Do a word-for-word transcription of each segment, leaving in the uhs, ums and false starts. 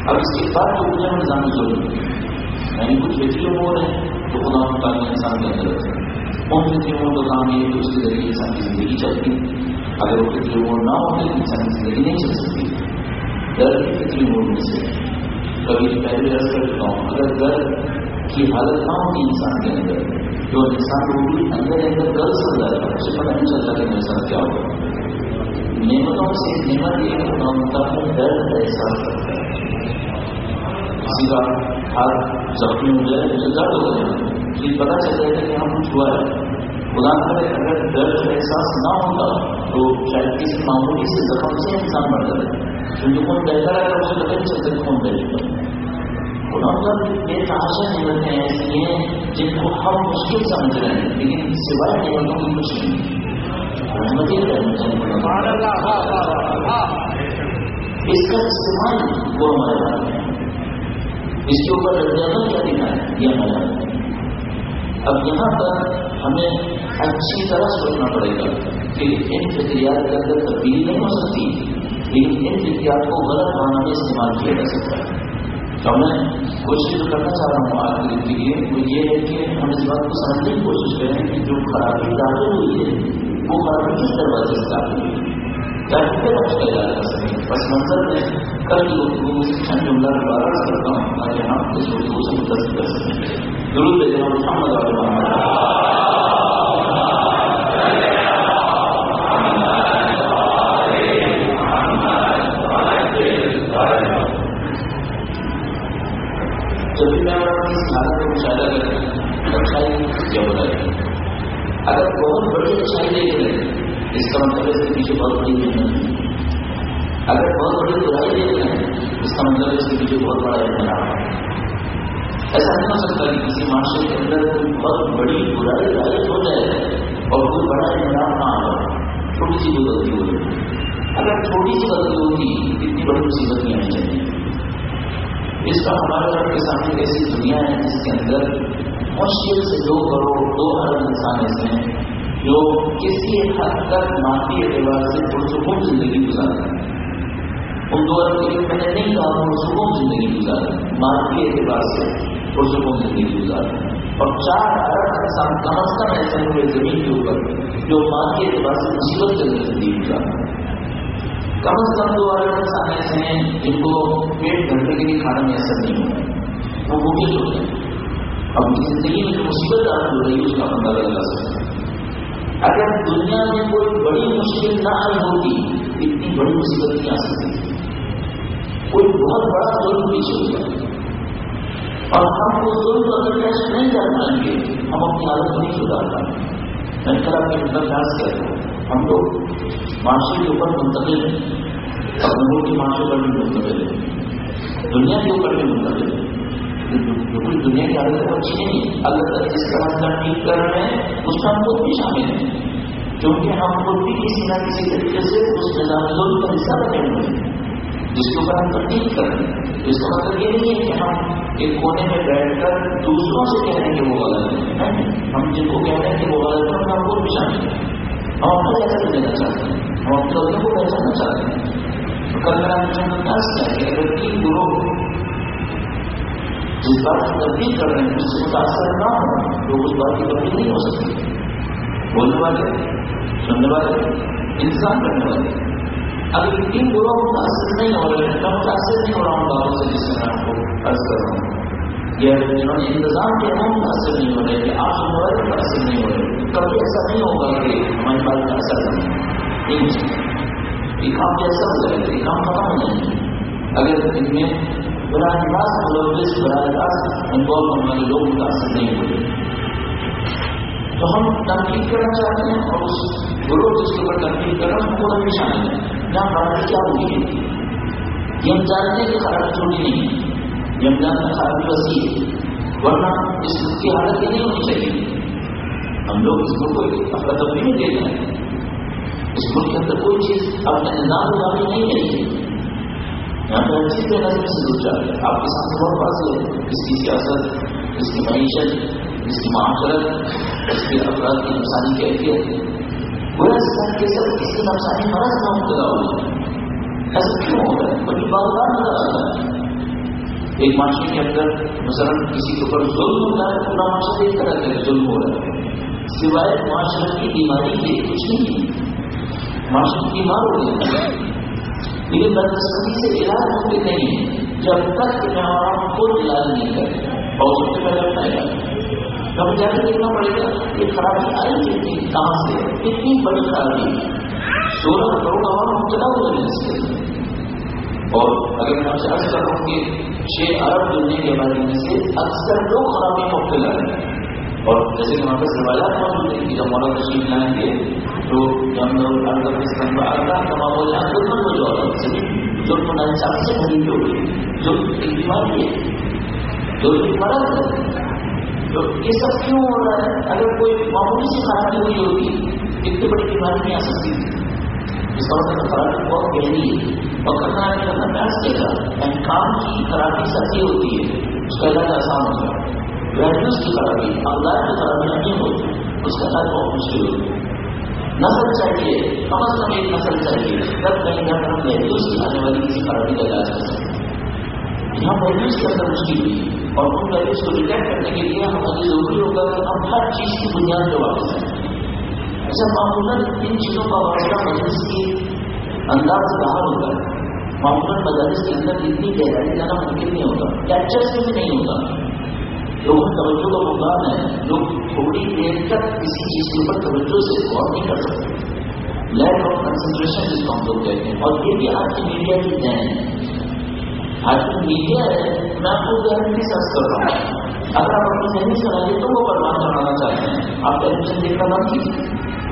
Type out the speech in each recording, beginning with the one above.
اب اس کے بعد جو دنیا میں نظام ضروری ہے، یعنی کچھ فطری امور ہیں جو خدا مطالعہ انسان کے اندر ہوتے ہیں، ان فطری امور کا کام یہ کہ اس کے ذریعے انسان کی زندگی چلتی ہے. اگر وہ فطری امور نہ ہوتے تو انسان کی زندگی نہیں چل سکتی. ڈر کی فطری امور میں سے کبھی پہلے عرض کر چکا ہوں، اگر ڈر کی حالت نہ ہوتی انسان کے اندر، جو انسان کو بھی اندر اندر ڈر سر جاتا ہے، اسے پتہ نہیں چلتا کہ میرے ساتھ کیا ہوگا. نعمتوں سے نعمت یہ ہے ڈر کا احساس کرتا ہے. کسی کا ہاتھ زخمی ہو جائے اسے درد ہو جائے، یہ پتہ چل جائے گا کہ ہم کچھ ہوا ہے. خدا کرے اگر درد کا احساس نہ ہوتا تو شاید کسی معمولی سے زخم سے انسان مر جائے، کیونکہ کون بہتر ہے اسے پتہ نہیں چلتا کون بہتر. خدا پر بے تحاشا نعمتیں ایسی ہیں جن کو ہم مشکل سمجھ رہے ہیں، لیکن سوائے نعمتوں کی کچھ نہیں. اس کا استعمال وہ ہمارے بارے میں، اس کے اوپر رجحان کیا دکھا ہے یہ ہمارا ہے. اب یہاں پر ہمیں اچھی طرح سوچنا پڑے گا کہ ان فطریات کے اندر تبدیلی نہیں ہو سکتی، لیکن ان فطریات کو غلط معنی میں استعمال کیا جا سکتا ہے. تو میں کوشش جو کرنا چاہ رہا ہوں آج کے لیے وہ یہ ہے کہ ہم اس بات کو سمجھنے کی کوشش کریں کہ جو خرابی داخل ہوئی ہے وہ خرابی کس دروازے سے داخل ہوئی ہے، تاکہ بچ کر جا کر سکیں. پس منظر میں کل چند جملہ دوبارہ کرتا ہوں تاکہ ہم اس اردو سے متاثر کر سکیں. درود جناب محمد اور محمد. جب بھی میں اس حالت کو مشاہدہ کروں اچھائی کیا بتائی، اگر بہت بڑی اچھائی دیکھ رہے ہیں اس کا مطلب اس کے پیچھے بہت بڑی محنت ہے. اگر بہت بڑی برائی دیکھ رہے ہیں اس کا مطلب اس کے پیچھے بہت بڑا احترام ہے. ایسا نہیں ہو سکتا کہ کسی معاشرے کے اندر کوئی بہت بڑی برائی رائج ہو جائے اور کوئی بڑا احترام نہ آ جائے. چھوٹی سی کوئی غلطی ہو جائے، اگر چھوٹی سی غلطی ہوگی اتنی بڑی مصیبت نہیں آنی چاہیے. اس کا ہمارے رب کے سامنے ایسی دنیا ہے جس کے اندر مشکل سے دو کروڑ دو ارب انسان ایسے ہیں جو کسی حد تک مادی اعتبار سے پرسکون زندگی گزارتے ہیں. ان دو ارب کے لیے میں نے نہیں کہا پرسکون زندگی گزارتے ہیں، مادی اعتبار سے پرسکون زندگی گزارتے ہیں. اور چار ارب انسان کم از کم ایسے ہوئے زمین کے اوپر جو مادی اعتبار سے مصیبت کے اندر زندگی گزارتے ہیں. کم از کم دو ارب انسان ایسے ہیں جن کو پیٹ بھرنے کے لیے کھانا میسر نہیں ہوتا، وہ بھوکے جو ہیں. اب ان کی زندگی میں جو مصیبت داخل ہو رہی ہے اس کا اندازہ لگا سکتے ہیں. اگر دنیا میں کوئی بڑی مشکل نہ آئی ہوتی اتنی بڑی مصیبت نہیں آ سکتی. کوئی بہت بڑا ظلم پیچھے ہو جائے اور ہم وہ ظلم اگر کیسے نہیں کر پائیں گے ہم اپنی حالت کو نہیں سدھار پائیں گے. میں نے کل اپنے انداز کیا تھا ہم لوگ معاشرے کے اوپر منتقل ہیں، اپنے ملک کے معاشرے پر بھی منتقل ہے، دنیا کے اوپر بھی منتقل ہے. جو کچھ دنیا کی حالت ہے وہ اچھی نہیں ہے. اللہ تعالیٰ جس طرح سے ٹھیک کر رہے ہیں اس میں ہم خود بھی شامل ہیں، کیونکہ ہم خود بھی کسی نہ کسی طریقے سے اس نظام ظلم کا حصہ بنے ہوئے ہیں جس کے اوپر ہم تنقید کر رہے ہیں. اس کا مطلب یہ نہیں ہے کہ ہم ایک کونے میں بیٹھ کر دوسروں سے کہہ رہے ہیں کہ وہ غلط ہے. ہم جن کو کہہ رہے ہیں کہ وہ غلط ہے ہم خود بھی شامل ہیں. ہم اپنا جیسا دینا چاہتے ہیں، ہم اپنے لوگوں کو پہچاننا چاہتے ہیں. تو کل میرا مجھے انداز کیا کہ اگر تین گروہ جس بات کی تبدیل کر رہے ہیں اس سے متاثر نہ ہو تو اس بات کی تبدیل نہیں ہو سکتی. بولنے والے، سننے والے، انتظام کرنے والے اگر تین گروہ متاثر نہیں ہو رہے ہیں، میں متاثر نہیں ہو رہا ہوں باتوں سے جس سے میں آپ کو عرض کر رہا ہوں. یہ جنہوں نے انتظام کیا وہ متاثر نہیں ہو رہے کہ آپ سننے والے متاثر نہیں ہو رہے. کبھی ایسا نہیں ہوگا کہ ہماری بات کا اثر نہیں ہو سکتا. یہ کام کیسا ہو جائے گا، یہ کام ختم ہو جائے گا اگر ان میں براہ راست ملوث براہ راست انوالو ہونے والے لوگ متاثر نہیں ہوئے. تو ہم تنقید کرنا چاہتے ہیں اور اس گروہ جس کے اوپر تنقید کرنا اس کو بھی شامل ہے. یہاں خرابی کیا ہوئی ہے یہ ہم جانتے ہیں کہ خرابی چھوٹی نہیں ہے، یہ ہم جانتے ہیں خرابی وسیع ہے، ورنہ اس کی حالت یہ نہیں ہونی چاہیے. ہم لوگ اس ملک کو افراتفری میں دے رہے ہیں. اس ملک کے اندر کوئی چیز اپنے نظام مطابق نہیں ہے. یہاں پہ ہر چیز کے نظر سے دور جا رہے ہیں. آپ کے سامنے بہت واضح ہے اس کی سیاست، اس کی معیشت، اس کی معاشرت، اس کے افراد کی نفسانی کیفیت وہ سب کے سب اس کی نفسانی مرض میں مبتلا ہو جائے. ایسا کیوں ہو رہا ہے؟ بڑی بات بات نظر آتا ہے ایک معاشرے کے اندر مثلاً کسی کے اوپر ظلم ہوتا ہے، پورا معاشرہ ایک طرح کا ظلم ہو رہا ہے، سوائے معاشرے کی بیماری کے کچھ نہیں ہے، معاشرے بیمار ہو گیا، لیکن بدقسمتی سے علاج ممکن نہیں ہے جب تک کہ ہم خود علاج نہیں کریں، اور سب سے پہلے اپنا علاج ہمیں جا کے دیکھنا پڑے گا یہ خرابی آئی کتنی کہاں سے، کتنی بڑی خرابی، سولہ کروڑ عوام مبتلا ہو رہے ہیں اس کے اندر، اور اگر میں آپ سے عرض کر رہا ہوں کہ چھ ارب دنیا کے بارے میں سے اکثر لوگ خرابی میں مبتلا ہیں، اور جیسے کہ وہاں پر روایات موجود ہیں کہ جب مولانا تشریف لائیں گے تو جب لوگ افغانستان میں آتا تمام وہ جہاں دشمن ہو جاتا ہے، جو مناسب سے بھری ہوئی جو ایک بیماری ہے، جو ایک مرض ہے، تو یہ سب کیوں ہو رہا ہے؟ اگر کوئی معمولی سی خرابی ہوئی ہوتی اتنی بڑی بیماری نہیں آ سکتی، اس کا مطلب خرابی بہت گہری ہے، اور کرنا ہے کرنا پیاس کے گا کام کی خرابی سچی ہوتی ہے، اس کا علاج آسان ہوتا ہے، ویلیوز کی خرابی اولاد کی خرابی نہیں ہوتی، اس کا علاج بہت مشکل ہوتا ہے، نسل چاہیے کم از کم ایک نسل چاہیے تب کہیں نہ ہم ویلیوز کی آنے والی کسی خرابی کا علاج کر سکتے ہیں، یہاں ویلیوز کے اندر مشکل ہوئی اور ان ویلیوز کو ریٹیکٹ کرنے کے لیے ہماری ضروری ہوگا کہ ہم ہر چیز کی بنیاد پہ واپس آئیں۔ ایسا معمولاً ان چیزوں کا واقعہ مجلس کی انداز سے باہر ہوتا ہے، معمولاً مدارس کے اندر اتنی گہرائی جانا ممکن نہیں ہوتا، لیکچر سے بھی نہیں ہوتا، لوگوں کی توجہ کا مقام ہے، لوگ تھوڑی دیر تک کسی چیز کے اوپر توجہ سے غور نہیں کر سکتے، لیک آف کنسنٹریشن جس کو ہم لوگ کہتے ہیں، اور یہ بھی آج کی میڈیا کی دین ہے، آج کی میڈیا ہے، میں آپ کو گارنٹی سرچ کر رہا ہوں، اگر آپ اپنی ذہنی صلاحیتوں تو وہ برباد کرانا چاہتے ہیں، آپ ٹیلی ویژن دیکھنا بند کیجیے،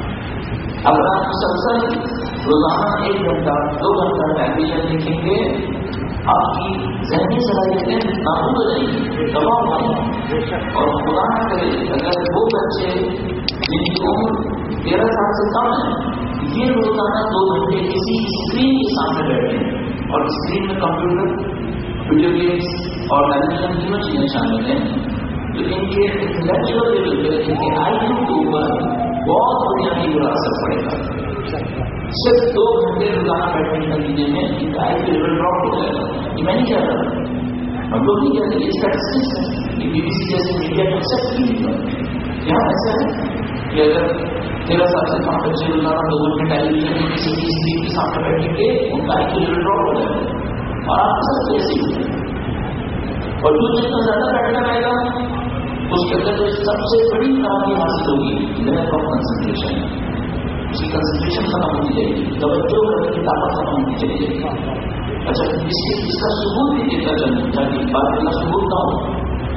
اگر آپ مسلسل روزانہ ایک گھنٹہ دو گھنٹہ ٹیلی ویژن دیکھیں گے آپ کی ذہنی صلاحیتیں نابود ہو جائیں گی، تباہ ہو جائیں گی، اور خدا نہ کرے اگر وہ بچے جن کی عمر تیرہ سال سے کم ہے یہ روزانہ دو گھنٹے کسی اسکرین کے سامنے بیٹھے ہیں، اور اسکرین میں کمپیوٹر ویڈیو گیمس اور ٹیلی ویژن تینوں چیزیں شامل ہیں، تو ان کے انٹلیکچوئل لیول پہ ان کے آئی کیو کے اوپر بہت بنیادی برا اثر پڑے گا، صرف دو گھنٹے روزانہ بیٹھنے کے نتیجے میں ان کا آئی کیو لیول ڈراپ ہو جائے گا، یہ میں نہیں کہہ رہا، ہم لوگ نہیں کہتے، یہ اسٹیٹسٹکس ہے، یہ بی بی سی جیسے میڈیا کو ایکسپٹ نہیں ہوتا، یہاں ایسا ہے کہ اگر تیرہ سال سے کم بچے روزانہ دو گھنٹے ٹیلی ویژن میں کسی کی اسکرین کے سامنے بیٹھیں گے ان کا آئی کیو لیول ڈراپ ہو جائے گا، اور آپ کے ساتھ ایسے ہی ہوتا ہے، اور جو جتنا زیادہ بیٹھنا رہے گا اس کے اندر جو سب سے بڑی خرابی حاصل ہوگی لیک آف کنسنٹریشن، اس کی کنسنٹریشن ختم ہوتی جائے گی، توجہ کرنے کی طاقت ختم ہوتی چلی جائے گی۔ اچھا اس کے اس کا ثبوت بھی دیکھنا چاہیے تاکہ بات کا ثبوت نہ ہو،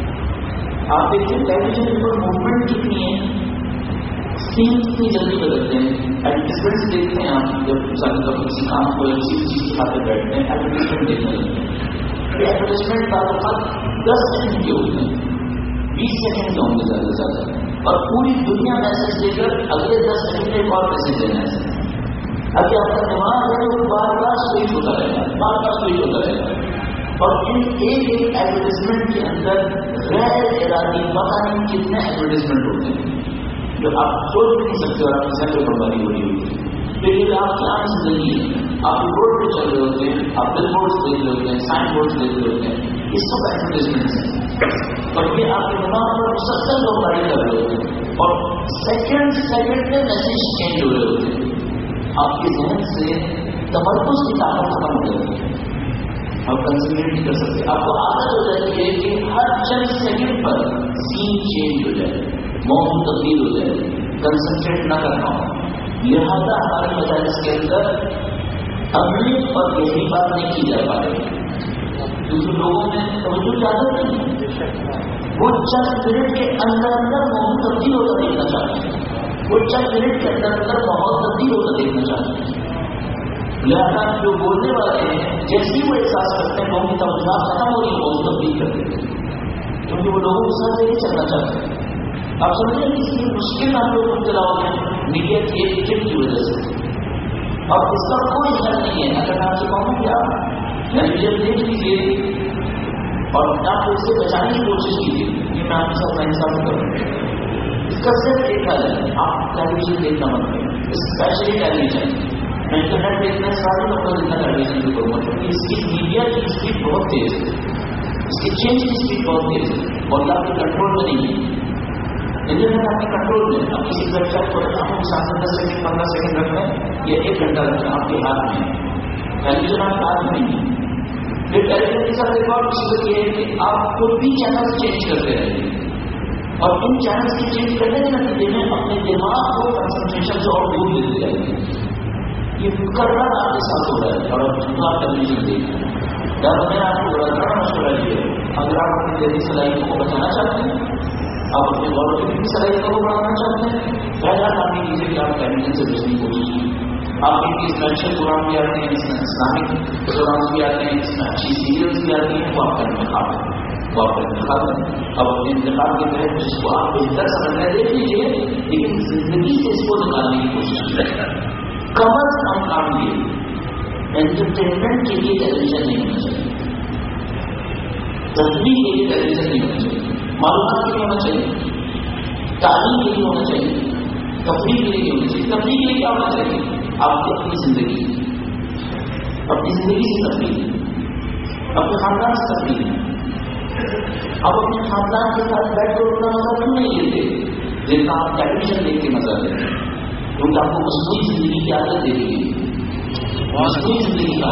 آپ دیکھیں ٹیلی ویژن کے اوپر موومنٹ کتنی ہے، سین کتنی جلدی بدلتے ہیں، ایڈورٹیزمنٹ دیکھتے ہیں آپ جب مثال کا کسی کام کو یا کسی چیز کی خاطر بیٹھتے ہیں ایڈورٹیزمنٹ دیکھنے لگتے ہیں، ایڈورٹیزمنٹ کا وقت دس سیکنڈ کے ہوتے ہیں، بیس سیکنڈ کے ہوں گے زیادہ سے زیادہ، اور پوری دنیا میسج دے کر اگلے دس سیکنڈ ایک اور میسج دینا ہے، ابھی آپ کا دماغ ہے وہ بار بار سوئچ ہوتا رہے گا، بار بار سوئچ ہوتا رہے گا، اور ان ایک ایک ایڈورٹیزمنٹ کے اندر غیر ارادی پتہ نہیں کتنے ایڈورٹیزمنٹ ہوتے ہیں جو آپ سوچ بھی نہیں سکتے، اور آپ کی ذہن میں بربادی ہو رہی ہوتی ہے، لیکن آپ کی عام زندگی ہے، آپ روڈ پہ چل رہے ہوتے ہیں، آپ بل بورڈس دیکھ رہے ہوتے ہیں، سائن بورڈس دیکھ رہے ہوتے ہیں، یہ سب ایڈورٹیزمنٹس ہیں، اور یہ آپ کے دماغ پر مسلسل بمباری کر رہے ہوتے ہیں، اور سیکنڈ سیکنڈ میں میسج چینج ہو رہے ہوتے ہیں، آپ کے ذہن سے تمرکز کی طاقت ختم ہو جاتی ہے، آپ کنسنٹریٹ نہیں کر سکتے، آپ کو عادت ہو جاتی ہے کہ ہر چند سیکنڈ پر سین چینج ہو جائے، موسم تبدیل ہو جائے، کنسنٹریٹ نہ کرنا ہو، لہذا ہمارے مدارس کے اندر عملی اور گہری بات نہیں کی جا پا رہی، کیونکہ لوگوں میں توجہ کی عادت نہیں ہے، وہ چند منٹ کے اندر اندر موسم تبدیل ہوتا دیکھنا چاہتے ہیں، وہ چند منٹ کے اندر اندر ماحول تبدیل ہوتا دیکھنا چاہتے ہیں، لہذا جو بولنے والے ہیں جیسے ہی وہ احساس کرتے ہیں لوگوں کی توجہ ختم ہو رہی ہے موسم تبدیل کر دیتے ہیں، کیونکہ وہ لوگوں کے ساتھ نہیں چلنا چاہتے ہیں۔ آپ سمجھیں کہ اس کی مشکل آپ لوگ مبتلا ہو گئے میڈیا کی ایک ٹکٹ کی وجہ سے، اور اس کا کوئی حل نہیں ہے، اگر میں آپ سے کہوں کہ آپ ٹیلی ویژن دیکھ لیجیے اور آپ کو اس سے بچانے کی کوشش کیجیے، یہ میں آپ کے ساتھ انصاف کروں، اس کا صرف ایک حل ہے، آپ ٹیلی ویژن دیکھنا مت کریں، اسپیشلی ٹیلی ویژن، میں انٹرنیٹ دیکھنا سارے لوگوں کو دیکھنا ٹیلی ویژن بھی کروں گا، کیونکہ اس کی میڈیا کی اسپیڈ بہت تیز ہے، اس کی چینج کی اسپیڈ بہت تیز ہے اور یہ آپ کے کنٹرول میں نہیں ہے. انٹرنیٹ آپ کے کنٹرول میں. اب کسی ویب سائٹ کو آپ کو سات دس سیکنڈ پندرہ سیکنڈ رکھنا ہے یا ایک گھنٹہ رکھنا آپ کے ہاتھ میں ہے. ٹیلیویژن آپ کے ہاتھ میں نہیں ہے. پھر ٹیلیویژن کے ساتھ ایک اور مصیبت یہ ہے کہ آپ خود بھی چینل چینج کرتے رہیں گے اور ان چینل کی چینج کرنے کے نتیجے میں اپنے دماغ کو کنسنٹریشن سے اور دور لیتے جائیں گے. یہ کرنا آپ کے ساتھ ہو رہا ہے اور اب آپ ٹیلیویژن دیکھ رہے ہیں. جب میں آپ کو بڑا بڑا مشورہ دیا اگر آپ اپنی ذہنی صلاحیتوں کو بچانا چاہتے ہیں, آپ اپنے غور و فکر کی صلاحیتوں کو بڑھانا چاہتے ہیں, پہلا کام یہ کیجیے کہ آپ ٹیلیویژن سے بچنے کی کوشش کیجیے. آپ ان کی اسپیشل پروگرام بھی آتے ہیں, اس میں اسلامک پروگرامس بھی آتے ہیں, اس میں اچھی سیریلس بھی آتی ہیں, وہ آپ کا انتخاب ہے, وہ آپ کا انتخاب ہے. اب اپنے انتخاب کے تحت جس کو آپ بہتر سمجھنا دیکھ لیجیے, لیکن زندگی سے اس کو نکالنے کی کوشش کریں. کم از کم کام یہ انٹرٹینمنٹ کے لیے ٹیلیویژن نہیں ہونا چاہیے, تفریح کے لیے ٹیلیویژن نہیں ہونا چاہیے, معلومات کے لیے ہونا چاہیے, تعلیم کے لیے ہونا چاہیے, تفریح کے لیے ہونا چاہیے. تفریح کے لیے کیا ہونا چاہیے؟ آپ کی اپنی زندگی, اپنی زندگی سے تفریح, اپنے خاندان سے تفریح. آپ اپنے خاندان کے ساتھ بیٹھ کر اپنا مزہ کیوں نہیں لیتے جتنا آپ ٹیلیویژن دیکھ کے مزہ لیتے؟ کیونکہ آپ کو مصنوعی زندگی کی عادت دے دی گئی. مصنوعی زندگی کا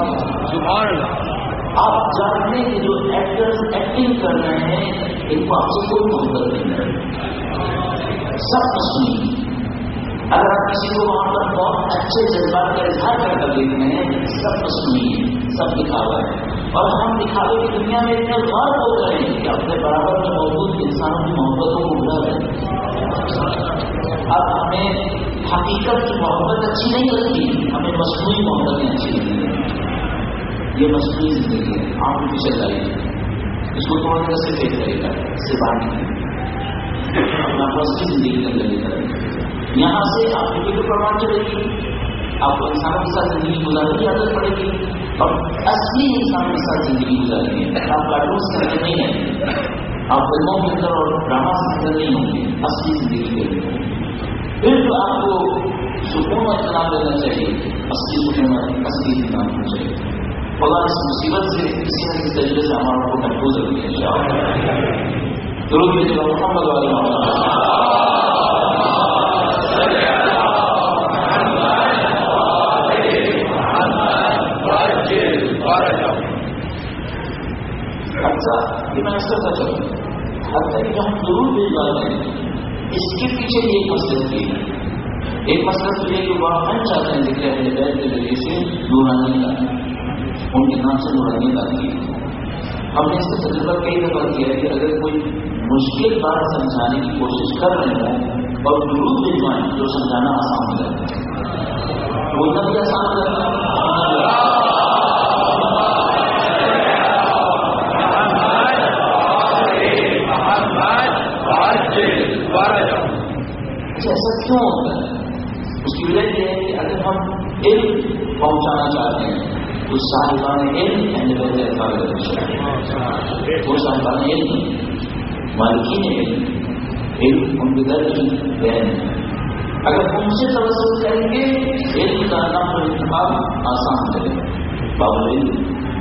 آپ جانتے ہیں کہ جو ایکٹرز ایکٹنگ کر رہے ہیں ان کو آپ سے کوئی محبت نہیں ہے, سب مصنوعی. اگر آپ کسی کو وہاں پر بہت اچھے جذبات کا اظہار کر کر دیکھ رہے ہیں, سب مصنوعی ہے, سب دکھاوا ہے. اور ہم دکھاوے کی دنیا میں اتنے غرق ہو گئے ہیں کہ اپنے برابر میں موجود انسانوں کی محبتوں کو بھلا رہے ہیں. اب ہمیں حقیقت کی محبت اچھی نہیں لگتی, ہمیں مصنوعی محبتیں اچھی لگتی ہیں. یہ مصنوعی زندگی ہے, آپ کو پیچھے لائیے, اس کو توڑنے کا صرف ایک طریقہ ہے, اس سے باہر نکلیں, اپنا مصنوعی زندگی کے اندر لے کر یہاں سے آپ کی فکر پروان چلے گی, آپ کو انسانوں کے ساتھ زندگی گزارنے کی عادت پڑے گی اور اصلی انسان کے ساتھ زندگی گزاریں گے. آپ کارٹونس کے اندر نہیں ہیں, آپ فلموں کے اندر اور ڈراماز کے اندر نہیں ہوں گے, اصلی زندگی کے اندر. پھر تو آپ کو سکون اور اطمینان دینا چاہیے, اصلی سکون اور اصلی اطمینان ہونا چاہیے. خدا اس مصیبت سے کسی نہ کسی طریقے سے ہمارا کو محفوظ رکھیے انشاءاللہ. درود بھیجیے محمد علیہ وسلم. یہ میں ایسا کر چاہوں حتیٰ کہ ہم ضرور بھیجواتے ہیں, اس کے پیچھے بھی ایک مسئلہ کی ہے. ایک مسئلہ تو یہ کہ وہ ہم چاہتے ہیں ذکر اہل بیت کے ذریعے سے نورانی کا, ان کے نام سے نورانی آتی ہے. ہم نے اس کا تجربہ کئی دفعہ کیا ہے کہ اگر کوئی مشکل بات سمجھانے کی کوشش کر رہے ہوں اور ضرور بھیجوائیں تو سمجھانا آسان ہو جاتا ہے, بولنا بھی آسان ہو جاتا ہے. ایسا کیوں ہوتا ہے؟ اس کی وجہ یہ ہے کہ اگر ہم علم پہنچانا چاہتے ہیں تو صاحبان علم اہل بیت وہ صاحبان علم مالکین علم علم ان کے در کی بہن ہے. اگر ان سے توسل کریں گے علم کا نام اور انتخاب آسان کرے گا. بابل علم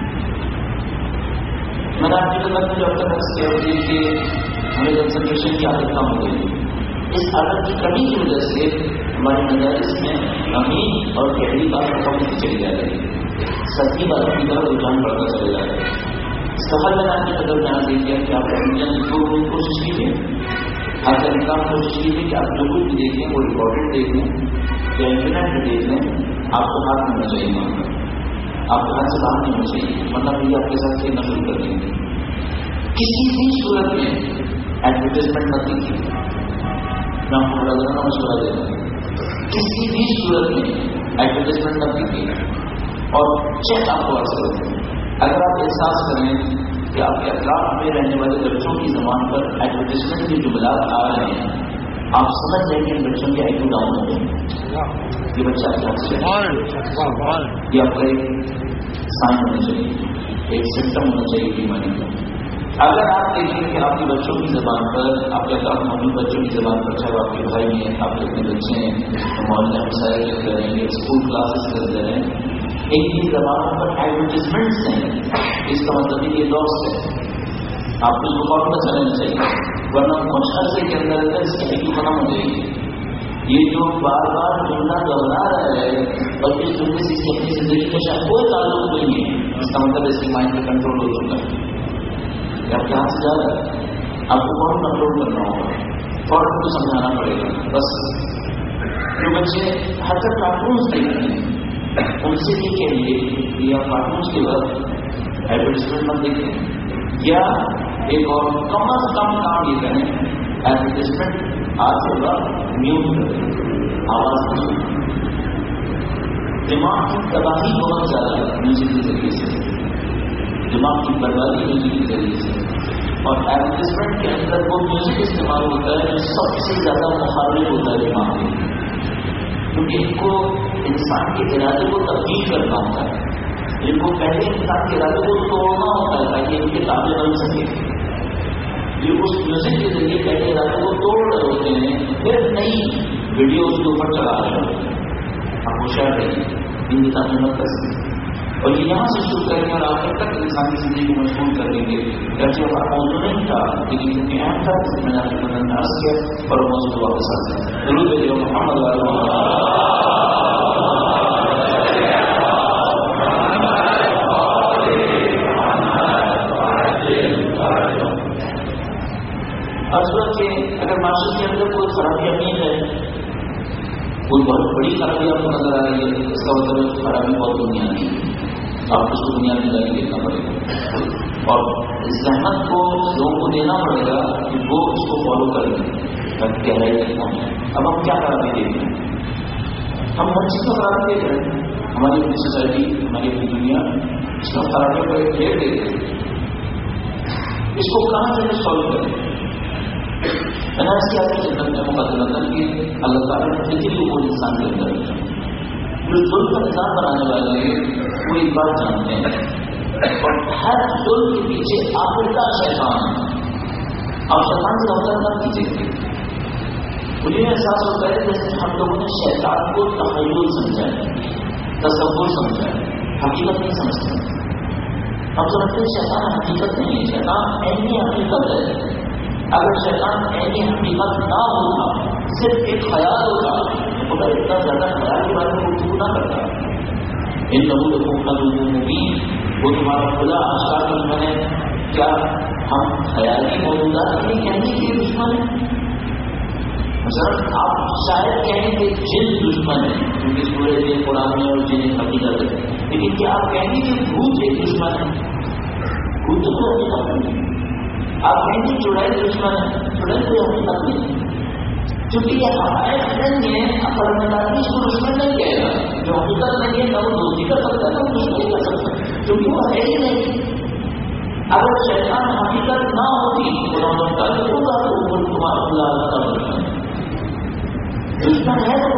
میں نے آپ کی خدمت میں جب تک کیا ہوتی ہے کہ ہمیں کنسنٹریشن کی عادت کم ہو گئی. اس عادت کی کمی کی وجہ سے ہمارے مدارس میں امین اور گہری بات کم ہوتی چلی جا رہی ہے, سچی بات کی طرف رجحان بڑھتا چلے جا رہا ہے. اس کا حل میں نے قدر جانا دیکھا کہ آپ اپنی کوشش کیجیے, ہر طریقہ کوشش کیجیے کہ آپ جو کچھ بھی دیکھیں وہ ریکارڈیڈ دیکھ لیں یا انٹرنیٹ پہ دیکھ لیں. آپ کو ہاتھ ہونا چاہیے, وہاں آپ کو ہاتھ سے باہر نہیں ہونا چاہیے, ورنہ مجھے آپ کے ساتھ کھیلنا شروع کر دیں گے. کسی بھی صورت میں ایڈورٹیزمنٹ نہ دیکھیے, میں آپ کو بڑا مشورہ دے رہا ہوں, کسی بھی صورت میں ایڈورٹیزمنٹ نہ دیکھیے اور چیک آپ کو حاصل ہوتے ہیں. اگر آپ احساس کریں کہ آپ کے اطراف میں رہنے والے بچوں کی زبان پر ایڈورٹیزمنٹ کے جملات آ رہے ہیں, آپ سمجھ جائیں کہ ان بچوں کے آئی کیو ڈاؤن ہو گئے, یہ بچہ یہ آپ کا ایک سائن ہونا چاہیے, ایک سمٹم ہونا چاہیے بیماری کا. اگر آپ دیکھیں کہ آپ کے بچوں کی زبان پر, آپ کے اطراف موجود بچوں کی زبان پر, چاہے آپ کے بھائی ہیں, آپ کے اپنے بچے ہیں, محلے مسائل کر رہے ہیں, اسکول کلاسز کر رہے ہیں, ایک ہی زبانوں پر ایڈورٹیزمنٹس ہیں, اس کا مطلب یہ دوست ہے آپ کو اس کو فوراً بچانا چاہیے، ورنہ کچھ عرصے کے اندر اندر اس کی حقیقت ختم ہو جائے گی. یہ جو بار بار جملہ دہرا رہا ہے اور اس جملے سے اپنی زندگی کا شاید کوئی تعلق نہیں ہے، اس کا مطلب اس کی مائنڈ پہ کنٹرول ہو چکا ہے. آپ کہاں سے جا رہا ہے، آپ کو فوراً کنٹرول کرنا ہوگا، فوراً کو سمجھانا پڑے گا. بس جو بچے ہر طرح کارٹونس دیکھتے ہیں ان سے یہ کہیے یا کارٹونس کے بعد ایڈورٹیزمنٹ مت دیکھیں، یا ایک اور کم از کم کام یہ کریں ایڈورٹیزمنٹ آج کے بعد میوٹ کریں، آواز نہیں. دماغ کی تباہی بہت زیادہ ہے میوزک کے ذریعے سے، دماغ کی بربادی میوزک کے ذریعے سے. اور ایڈورٹیزمنٹ کے اندر وہ میوزک استعمال ہوتا ہے جو سب سے زیادہ مخالف ہوتا ہے دماغ میں، کیونکہ ان کو انسان کے ارادے کو تبدیل کرنا ہوتا ہے، ان کو پہلے انسان کے ارادے کو توڑنا ہوتا ہے تاکہ ان کے قابل بن سکے. یہ اس میوزک کے ذریعے پہلے ارادے کو توڑ رہے ہوتے ہیں، پھر نئی ویڈیو اس کے اوپر چلا رہے ہوتے ہیں. آپ ہوشیار رہیے، ان کی تعلیم مت کر سکتے، اور یہ یہاں سے شروع کریں اور آخر تک انسانی زندگی کو مشغول کر دیں گے. جبکہ ہمارا موضوع نہیں تھا لیکن کیونکہ اہم تھا اس میں نے آپ کو نظر انداز کیا اور موضوع کو واپس آتے ہیں. ضرور دیکھیے محمد اصل کے اگر معاشرے کے اندر کوئی خرابی نہیں ہے، کوئی بہت بڑی خرابی آپ کو نظر آ رہی ہے، اس کا مطلب خرابی بہت بنیادی ہے، آپ کو اس کو بنیادی لا کے دیکھنا پڑے گا اور اس زحمت کو لوگوں کو دینا پڑے گا کہ وہ اس کو فالو کریں تاکہ گہرائی دیکھنا ہے. اب ہم کیا خرابی دیکھ رہے ہیں؟ ہم ہر چیز کا خرابی دیکھ رہے ہیں، ہماری اپنی سوسائٹی، ہماری اپنی دنیا اس کا خرابی کو ایک ڈیٹ دیکھ رہے ہیں. اس کو کہاں سے سالو کریں؟ میں نے اس کی آپ کی خدمت میں مقدمہ کہ اللہ تعالیٰ نے فطری امور انسان کے اندر جو ظلم کا نظام بنانے والے وہ ایک بات جانتے ہیں، اور ہر ظلم کے پیچھے آخرکار شیطان ہے. آپ شیطان سے غفلت نہ کیجیے. مجھے احساس ہوتا ہے جیسے ہم لوگوں نے شیطان کو تخیل سمجھا ہے، تصور سمجھا ہے، حقیقت نہیں سمجھتے. ہم سمجھتے ہیں شیطان حقیقت نہیں ہے، شیطان عینی حقیقت ہے. اگر شیطان عینی حقیقت نہ ہوتا، صرف ایک خیال ہوتا، خدا اتنا زیادہ خیال کے بارے میں گفتگو نہ کرتا. ان لوگوں کو قدم مبین وہ تمہارا کھلا آشکار دشمن ہے. کیا ہم خیالی موجودات کے لیے کہنے کے لیے دشمن ہیں؟ مثلا آپ شاید کہیں کہ جن دشمن ہے کیونکہ سورج کے قرآن میں اور جن حقیقت ہے، لیکن کیا آپ کہیں گے کہ بھوت ایک دشمن ہے؟ بھوت تو حقیقت نہیں. آپ کہیں گے چڑائی دشمن ہے، چڑائی کوئی حقیقت نہیں، کیونکہ یہ حقائق نہیں ہے. اپر مداری اس کو دشمن نہیں کہے گا، جو حقیقت نہیں ہے نہ وہ دوستی کر سکتا ہے نہ وہ دشمنی کر سکتا ہے، کیونکہ وہ ہے ہی نہیں. اگر شیطان حقیقت نہ ہوتی تو تمہارا اللہ دشمن دشمن ہے تو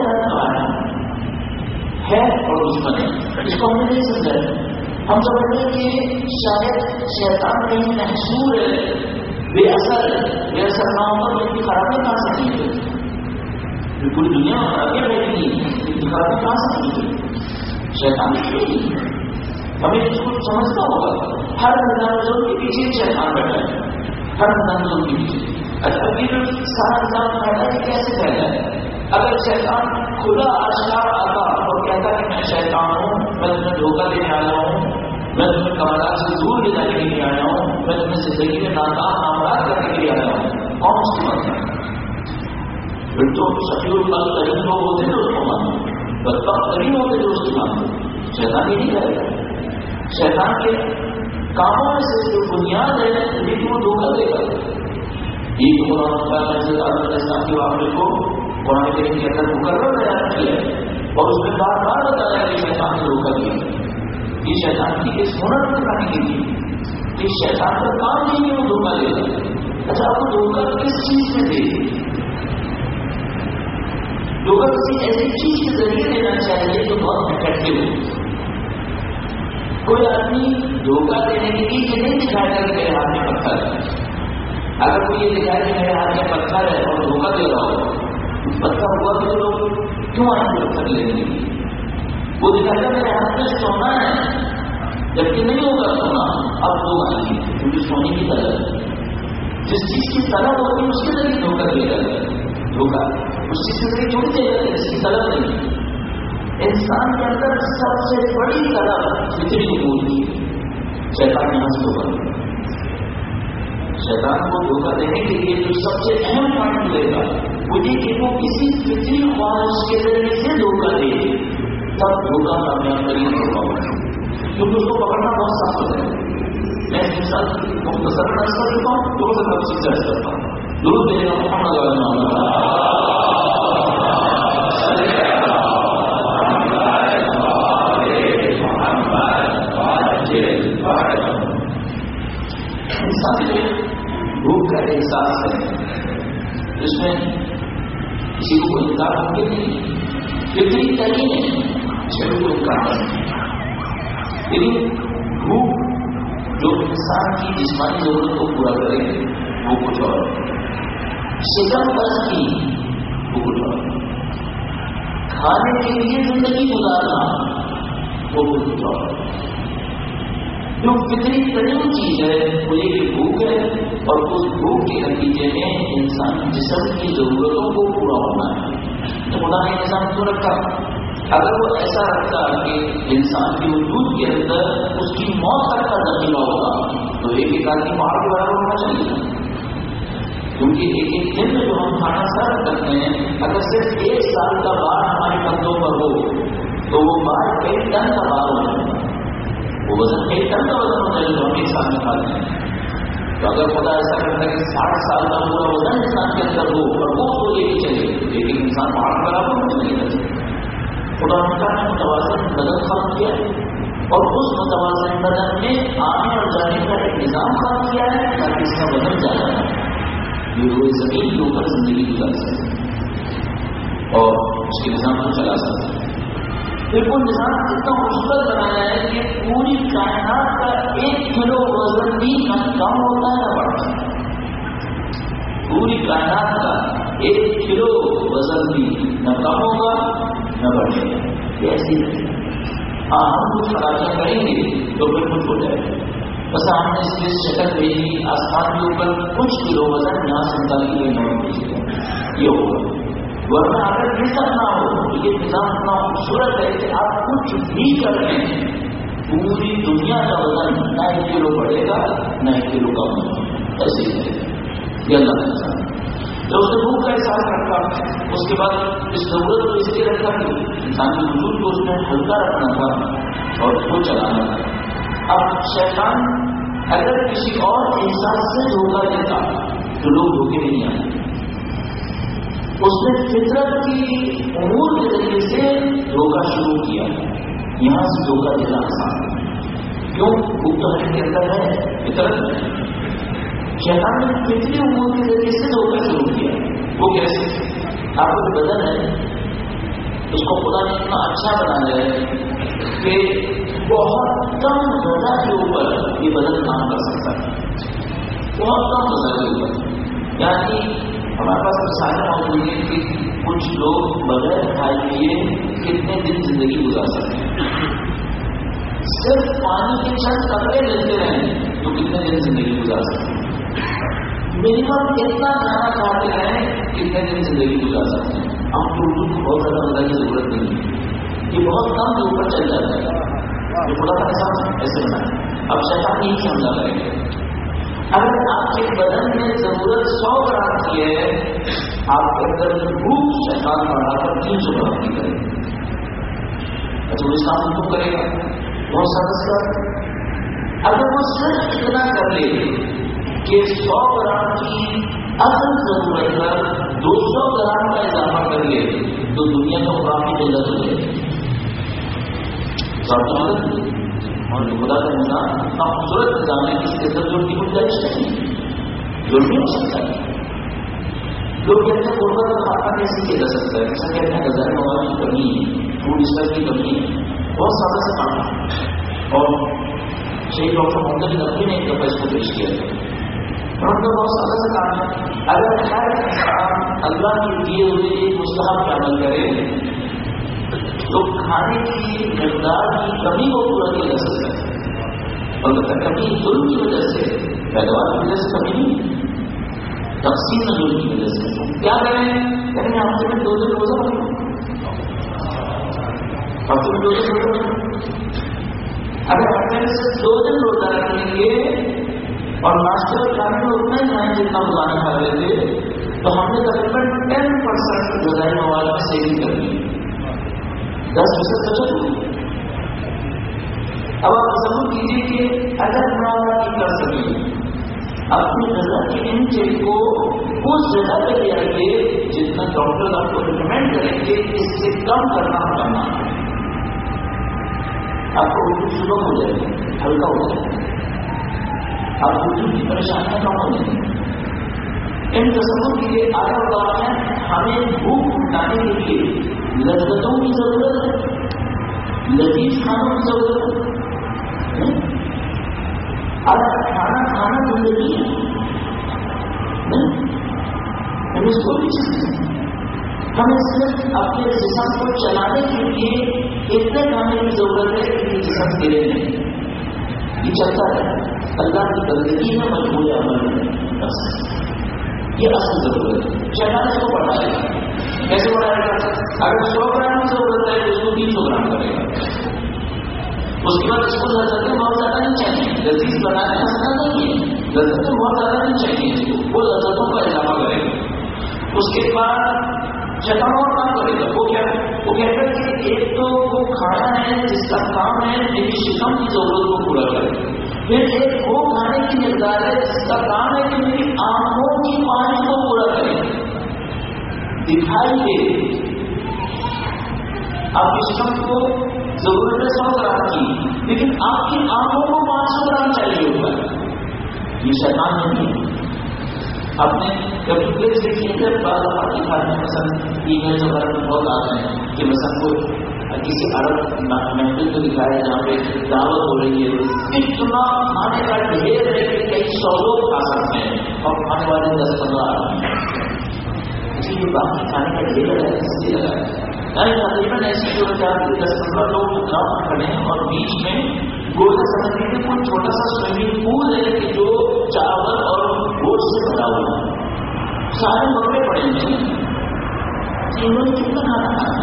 ہے اور دشمن ہے. اس کو ہم نے نہیں سمجھا. ہم سمجھتے ہیں کہ شاید شیطان کہیں محصور ہے، بے اثر ہے، بے اثر نہ ہوگا تو اس کی خرابی کہاں سے کی ہے؟ پوری دنیا میں خرابیاں بیٹھی ہیں، اس کی خرابی کہاں سے کی ہے؟ شیطان نہیں. ہمیں اس کو سمجھنا ہوگا. ہر نظام ظلم کے پیچھے شیطان بیٹھا ہے، ہر نظام ظلم کے پیچھے. اچھا ابھی جو سارا نظام پھیلا ہے کیسے پھیلا ہے؟ اگر شیطان کھلا آشکار آتا اور کہتا کہ میں شیطان ہوں، میں تمہیں دھوکہ دینے آیا ہوں، میں تمہیں کمالات سے دور لے جانے کے لیے آیا ہوں، میں تمہیں زندگی میں ناکام نامراد کرنے کے لیے آیا ہوں، کون اس کی بات ہے؟ پھر تو شفیع القلب ترین لوگ ہوتے جو اس کو مانو، بدبخت ترین ہوتے جو اس کی مانو. شیطان یہ نہیں کرے گا. شیطان کے کاموں میں سے جو بنیاد ہے لیکن وہ دھوکہ دے گا. یہ تو قرآن اسلام کے معاملے کو قرآن کریم کے اندر مقرر بیان کیا ہے اور اس میں بار بار بتایا کہ شیطان سے دھوکہ دیا. یہ شیطان کی اس ہنر کو دکھانے کے لیے کہ شیطان کا کام نہیں ہے وہ دھوکہ دے گا. اچھا آپ کو دھوکہ کس چیز میں دے؟ دھوکہ کسی ایسی چیز کے ذریعے دینا چاہیے جو بہت افیکٹو ہو. کوئی آدمی دھوکہ دینے کے لیے نہیں دکھائے گا کہ میرے ہاتھ میں پتھر ہے. اگر کوئی یہ دکھائے کہ میرے ہاتھ میں پتھر ہے اور دھوکہ دے رہا ہو، پتھر ہوا تو لوگ کیوں آئیں گے پتھر لینے کے لیے؟ وہ دکھائے گا میرے ہاتھ میں سونا ہے، جبکہ نہیں ہوگا سونا. اب لوگ آئیں گے کیونکہ سونے کی طرح ہے. جس چیز کی طلب ہوتی ہے اس کے ذریعے دھوکہ دیا جاتا ہے. دھوکہ اس چیز کے ذریعے چھوڑ دیا جاتا ہے جس کی طلب نہیں. انسان کے اندر سب سے بڑی طلب فطری امور کی ہے. شیطان یہاں سے دھوکہ دے گا. شیطان کو دھوکہ دینے کے لیے جو سب سے اہم پوائنٹ لے گا وہ یہ کہ وہ کسی فطری خواہش کے ذریعے سے دھوکہ دے تب دھوکہ کامیاب ترین دھوکہ ہوگا. کیونکہ اس کو پکڑنا بہت سخت ہوتا ہے. میں اس مثال مختصر نظر کر دیتا ہوں تو میں تفصیل سے عرض کرتا ہوں. درود دینا محمد انسان جو بھوک کا احساس ہے اس میں کسی کو کوئی انکار ممکن نہیں. فطری ترین ہے اس میں کوئی انکار نہیں. لیکن بھوک جو انسان کی جسمانی ضرورت کو پورا کرے وہ کچھ اور. شکم بس کی وہ کچھ اور. کھانے کے لیے زندگی گزارنا وہ کچھ اور. جو فطری ترین چیز ہے وہ یہ کہ بھوک ہے اور اس بھوک کے نتیجے میں انسان جسم کی ضرورتوں کو پورا ہونا ہے. تو خدا نے انسان کیوں رکھا؟ اگر وہ ایسا رکھتا کہ انسان کے وجود کے اندر اس کی موت تک کا ذخیرہ ہوگا تو ایک ایک آدمی باہر کے برابر ہونا چاہیے. کیونکہ ایک ایک دن میں جو ہم کھانا سرو کرتے ہیں اگر صرف ایک سال کا بار ہمارے کندھوں پر ہو تو وہ بار ایک ٹن کا بار ہو جائے گا. وہ وزن ایک ٹن کا وزن ہوتا ہے جو ہم ایک سال میں کھاتے ہیں. تو اگر خدا ایسا کرتا ہے کہ ساٹھ سال کا پورا وزن انسان کے اندر ہو اور وہ تو لے کے چلے لیکن انسان باہر برابر ہونا چاہیے. خدا نے متوازن بدن خلق کیا اور اس متوازن بدن میں آنے اور جانے کا ایک نظام خلق کیا ہے تاکہ اس کا بدن زیادہ ہے یہ روئے زمین کے اوپر زندگی گزار سکے اور اس کے نظام کو چلا سکے. پھر وہ نظام اتنا مثبت بنایا ہے کہ پوری کائنات کا ایک کلو وزن بھی نہ کم ہوتا ہے نہ بڑھتا ہے. پوری کائنات کا ایک کلو وزن بھی نہ کم ہوگا نہ بڑھے گا. یہ ایسی نہیں. ہاں ہم کچھ خرابیاں کریں گے تو پھر کچھ ہو جائے گا. بس ہم نے اس کی شکل بھیجی آسمان کے اوپر کچھ کلو وزن یہاں سے نکال کے نوٹ بھیجے گا یہ ہوگا. ورنہ اگر یہ سب نہ ہو تو یہ نظام اتنا خوبصورت ہے کہ آپ کچھ بھی کر رہے ہیں پوری دنیا کا وزن نہ ایک کلو بڑھے گا نہ ایک کلو کم ہوگا. ایسے ہی ہے یہ اللہ کا نظام. جب اس نے بھوک کا احساس رکھا اس کے بعد اس ضرورت کو اس لیے رکھا کہ انسان کے وجود کو اس میں ہلکا رکھنا تھا اور اس کو چلانا تھا. اب شیطان اگر کسی اور احساس سے دھوکہ دیتا تو لوگ دھوکے نہیں آتے. اس نے فطرت کی امور کے ذریعے سے دھوکہ شروع کیا. یہاں سے دھوکہ دینا آسان ہے. کیوں؟ بھوک تو ہر کے اندر ہے فطرت میں. شیطان نے فطری امور کے ذریعے سے دھوکہ شروع کیا. وہ کیسے؟ آپ کا بدن ہے اس کو خدا نے اتنا اچھا بنایا ہے کہ بہت کم غذا کے اوپر یہ بدن کام کر سکتا ہے. بہت کم غذا کے اوپر. یعنی ہمارے پاس مثالیں موجود ہیں کہ کچھ لوگ بغیر کھائے پیے کتنے دن زندگی گزار سکتے ہیں. صرف پانی کے چند قطرے لیتے رہیں تو کتنے دن زندگی گزار سکتے ہیں. منیمم اتنا کھانا کھاتے رہیں کتنے دن زندگی گزار سکتے ہیں. ہم کو بہت زیادہ غذا کی ضرورت نہیں ہے. یہ بہت کم کے اوپر چل جاتا ہے. یہ خدا کا احساس ایسے بنا. اب شیطان نہیں سمجھا کریں گے. اگر آپ کے بدن میں ضرورت سو گرام کی ہے آپ کے اندر بھوک شیطان بڑھا کر تین سو گرام کی کرے گا. اچھا اس کام کو کرے گا بہت سارا. اگر وہ صرف اتنا کر لے کہ سو گرام کی اصل ضرورت پر دو سو گرام کا اضافہ کر لے تو دنیا کو کافی قلت ہو جائے گی. اور خدا کا نظام اتنا خوبصورت نظام ہے اس کے اندر جو کی گنجائش نہیں جو نہیں ہو سکتا ہے. لوگ کہتے ہیں غربت کا خاتمہ کیسے کیا جا سکتا ہے؟ ایسا کہتے ہیں غذائی مواد کی کمی ہے, فوڈ اسٹاک کی کمی ہے. بہت سادہ سے کام ہے اور شہید ڈاکٹر محمد نقوی نے ایک دفعہ اس کو پیش کیا تھا. اور بہت سادہ سے کام ہے. اگر ہر انسان اللہ کے دیے ہوئے ایک مستحب کا عمل کرے تو کھانے کی مقدار کی کمی کو پورا کیا جا سکتا ہے. اور کمی ظلم کی وجہ سے پیداوار کی وجہ سے کمی نہیں. تقسیم نزول کی وجہ سے کیا کریں؟ کہیں گے ہفتے میں دو دن روزہ رکھو، ہفتے میں دو دن روزہ رکھو۔ اگر ہفتے میں سے دو دن روزہ رکھیں گے اور ناشتے اور کھانے میں اتنا ہی کھائیں جتنا روزانہ کھا رہے تھے تو ہم نے تقریباً ٹین پرسینٹ غذائی مواد میں سیونگ کر لی، دس فیصد بچت ہوئی۔ اب آپ تصور کیجیے کہ اگر ہمارا نہیں کر سکیں اپنی غذا کے انٹیک کو اس جگہ پہ لے آئیے جتنا ڈاکٹر آپ کو ریکمینڈ کریں گے اس سے کم کرنا کرنا آپ کو اردو شروع ہو جائے گا، ہلکا ہو جائے گا، آپ اردو کی پریشانیاں کم ہو جائیں گی۔ ان تصور کے لیے آگے بڑھا ہے، ہمیں بھوک مٹانے کے لیے لذتوں کی ضرورت ہے، لذیذ کھانوں کی ضرورت ہے۔ اگر کھانا کھانا زندگی ہے ہمیں اس کو بھی چیز نہیں، ہمیں صرف اپنے جسم کو چلانے کے لیے اتنے کھانے کی ضرورت ہے کہ جسم گرے نہیں، یہ چلتا ہے اللہ کی بندگی میں مجبور عمل ہے، بس یہ اصل ضرورت ہے۔ چلانے کو بڑھائے گا، کیسے بڑھائے گا؟ اگر سو گرام کی ضرورت ہے تو اس کو تین سو گرام کرے گا، اس کے بعد اس کو لذتیں بہت زیادہ نہیں چاہیے، لذیذ بنانے کا سکتا نہیں ہے، لذتیں بہت زیادہ نہیں چاہیے، وہ لذتوں کا اضافہ کرے گا۔ اس کے بعد چٹان اور کام کرے گا، وہ کیا وہ کہتا ہے کہ ایک تو وہ کھانا ہے جس کا کام ہے میری شکم کی ضرورت کو پورا کرے، پھر ایک وہ کھانے کی مقدار ہے جس کا کام ہے کہ میری آنکھوں کی پانی کو پورا کرے، دکھائی دے۔ آپ کی شکم کو ضرورت ہے سو گرام کی، لیکن آپ کی آنکھوں کو پانچ سو گرام چاہیے ہوگا، یہ شیطان نہیں ہے۔ آپ نے کبھی پلیس دیکھی ہے بعض پارٹی کھانے پسند ای میل وغیرہ میں بہت آتے ہیں کہ مثلا کوئی کسی عرب محفل کو دکھایا جہاں پہ دعوت ہو رہی ہے، اتنا کھانے کا ڈھیر ہے کہ کئی سو لوگ کھا سکتے ہیں اور کھانے والے دس پندرہ آدمی ہیں، جی یہ باقی کھانے کا ڈھیر ہے اس لیے لگا ہے۔ تقریباً ایسی صورت آتی ہے دس پندرہ لوگ گراؤنڈ کھڑے ہیں اور بیچ میں گولا سمجھنے کے کوئی چھوٹا سا سوئمنگ پول ہے کہ جو چاول اور گوشت سے بھرا ہوا ہے، سارے بکرے پڑے ہوئے ہیں، انہوں نے کتنا کھانا کھانا؟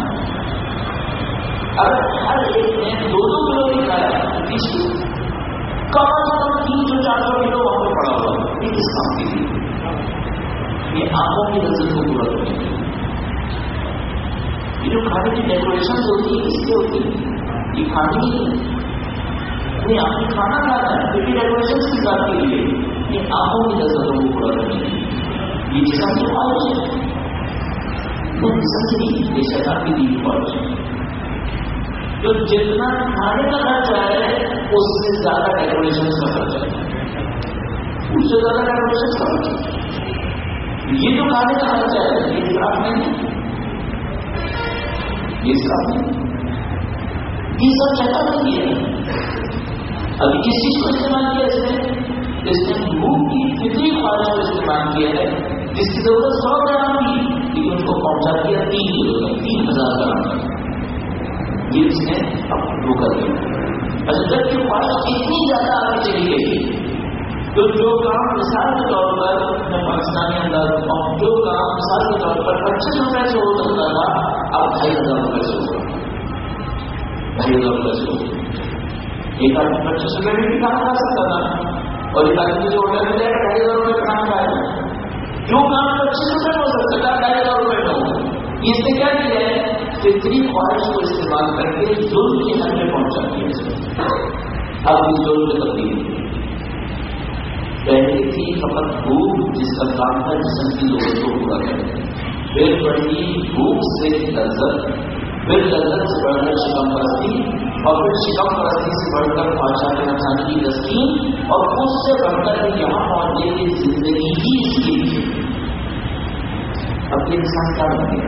اگر ہر ایک نے دو دو کلو بھی کھایا بیچ کو کم از کم تین سو چار سو کلو وہاں پہ پڑا ہوا ہے، یہ کس کام کے لیے؟ یہ آنکھوں کی لذت کو پورا کرنے کے لیے۔ یہ جو کھانے کی ڈیکوریشن ہوتی ہے اس لیے ہوتی ہے، یہ کھانے کی نہیں، آپ نے کھانا کھانا ہے پھر بھی ڈیکوریشن کی بات کے لیے، یہ آنکھوں کی لذتوں کو پورا کرنے کے لیے، یہ جسم کی خواہش ہے، یہ جسم کی نہیں، یہ شیطان کی دی خواہش ہے۔ تو جتنا کھانے کا خرچہ ہے اس سے زیادہ ڈیکوریشن کا خرچہ ہے، اس سے زیادہ ڈیکوریشن کا خرچہ ہے۔ یہ جو کھانے کا خرچہ ہے یہ اسراف نہیں ہے، یہ اسراف نہیں، یہ سب شیطان نے کیا ہے۔ ابھی کس چیز کو استعمال کیا اس نے اس نے بھوک کی فطری خواہش کو استعمال کیا ہے جس کی ضرورت سو گرام کی، لیکن اس کو پہنچا دیا تین کلو کا، تین ہزار گرام کا، یہ اس نے اب دھوکہ دیا۔ اچھا جب کی خواہش اتنی زیادہ آگے چلی گئی تو جو کام مثال کے طور پر میں پاکستانی انداز میں جو کام مثال کے طور پر پچیس روپئے سے ہو سکتا تھا اب ڈھائی ہزار روپئے سے ہوگا، ڈھائی ہزار روپئے سے ہوگا۔ ایک آدمی پچیس روپئے میں بھی کھانا کھا سکتا تھا اور ایک آدمی جو ہوٹل میں جائے گا ڈھائی ہزار روپئے کھانا کھائے گا، جو کام پچیس روپئے میں ہو سکتا تھا ڈھائی ہزار روپئے میں ہوگا۔ اس نے کیا کیا ہے؟ فطری خواہش کو استعمال کر کے ظلم کی حد میں پہنچا دیا۔ اب اس ظلم میں تبدیلی پہلے تھی فقط بھوک جس کا کام تھا جسم کی ضرورت کو پورا کرے، پھر بڑی بھوک سے لذت، پھر لذت سے بڑھ کر شکم پرستی، اور پھر شکم پرستی سے بڑھ کر خواہشات نفسانی کی تسکین، اور اس سے بڑھ کر یہاں پہنچنے کی زندگی ہی اس کی ہے۔ اب یہ انسان کیا بن گیا؟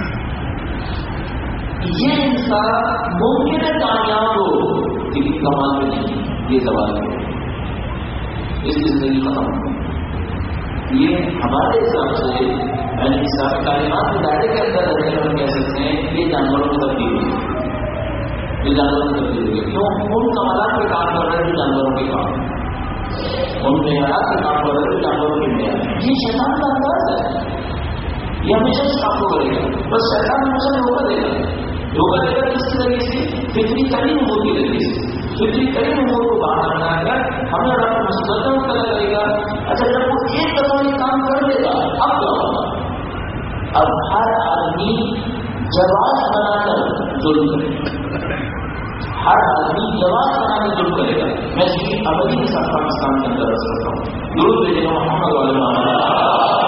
یہ انسان ممکن ہے کامیاب ہو لیکن کمال میں نہیں، یہ سوال ہے، اس کی زندگی ختم ہو۔ یہ ہمارے حساب سے یعنی اسلامی تعلیمات کے دائرے کے اندر رہتے ہم کہہ سکتے ہیں یہ جانوروں میں تبدیل ہوئی، یہ جانوروں میں تبدیل ہوئی، کیوں؟ ان کمالات پہ کام کر رہے ہیں جو جانوروں کے کام، ان معیارات کے کام کر رہے جانوروں کے معیار. یہ شیطان کا انداز ہے. یہ ہمیشہ اس کام کو کرے گا. بس شیطان ہمیشہ دھوکہ دے گا. دھوکہ دے گا کس طریقے سے؟ فطری ترین امور کی طریقے سے. فطری ترین امور کو باہر رکھنا ہے. ہمیں رب مستقل پتہ کرے گا. اچھا جب وہ ایک دفعہ یہ کام کر لے گا اب کیا ہوگا؟ اب ہر آدمی جواز بنا کر ظلم کرے گا. ہر آدمی جواز بنا کر ظلم کرے گا. میں اس کی ابدی کے ساتھ پاکستان کے اندر رکھ سکتا ہوں. درود بھیجے گا محمد والے.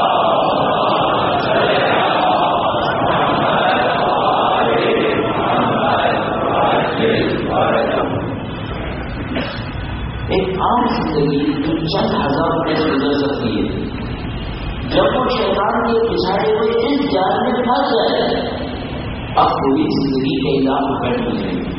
ایک عام زندگی جو چند ہزار روپئے سے گزر سکتی ہے، جب وہ شیطان کے بچھاڑے ہوئے اس جال میں پھنس جائے اب پوری زندگی کے لاکھ روپئے مل جائیں گے.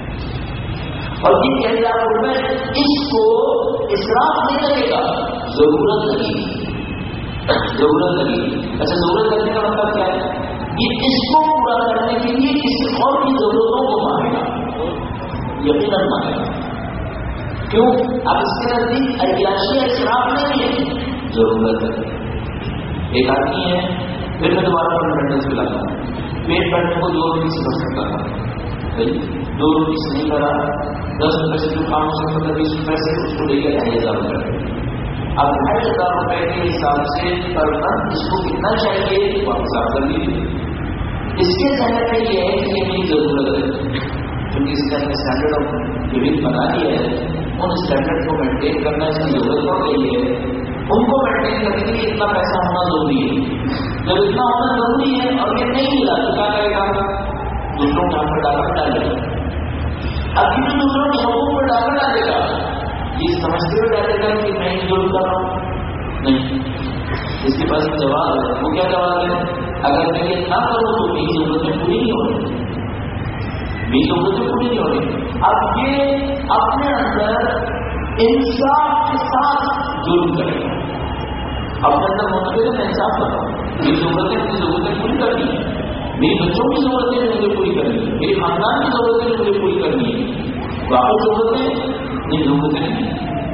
اور یہ کئی لاکھ روپئے اس کو اسراف نہیں لگے گا، ضرورت لگے گی. ضرورت لگے گی. اچھا ضرورت لگنے کا مطلب کیا ہے؟ یہ اس کو پورا کرنے کے لیے کسی اور کی ضرورتوں کو مانے گا. یقیناً مانے گا. کیوں؟ اب اس کے نزدیک عیاشی اسراف نہیں ہے، ضرورت ہے. ایک آدمی ہے پھر میں دوبارہ فنڈامنٹلس پہ لگا پیٹ بھرنے کو دو روپیے سے بڑھ سکتا تھا. دو روپیے سے نہیں بھرا، دس روپئے سے جو کام ہو سکتا تھا بیس روپئے سے اس کو لے گیا ڈھائی ہزار روپئے. اب ڈھائی ہزار روپئے کے حساب سے پر منتھ اس کو کتنا چاہیے واپس آپ کر لیجیے. اس کے ذہن میں یہ ہے کہ یہ میری ضرورت ہے کیونکہ اس نے اپنے اسٹینڈرڈ آف لیونگ بنا لیا ہے. ان اسٹینڈرڈ کو مینٹین کرنا اس کی ضرورت ہو گئی ہے. ان کو مینٹین کرنے کے لیے اتنا پیسہ ہونا ضروری ہے. جب اتنا ہونا ضروری ہے اور یہ نہیں ملا تو کیا کرے گا؟ دوسروں کے ہاتھ پر ڈاکہ ڈالے گا. اب یہ دوسروں کے حقوق پر ڈاکہ ڈالے گا یہ سمجھتے ہوئے ڈالے گا کہ میں یہ ضرور کر رہا ہوں نہیں. اس کے پاس جواب ہے. وہ کیا جواب ہے؟ اگر میں یہ نہ کروں تو میری ضرورتیں پوری نہیں ہو رہی. میری ضرورتیں پوری نہیں ہو رہی. اب یہ اپنے اندر انصاف کے ساتھ ظلم کرے گا. اپنے اندر مطلب میں انصاف کر رہا ہوں. میری ضرورتیں اپنی ضرورتیں پوری کرنی ہے. میری بچوں کی ضرورتیں مجھے پوری کرنی ہے. میری خاندان کی ضرورتیں مجھے پوری کرنی ہے. باقی ضرورتیں نہیں ضرورتیں نہیں.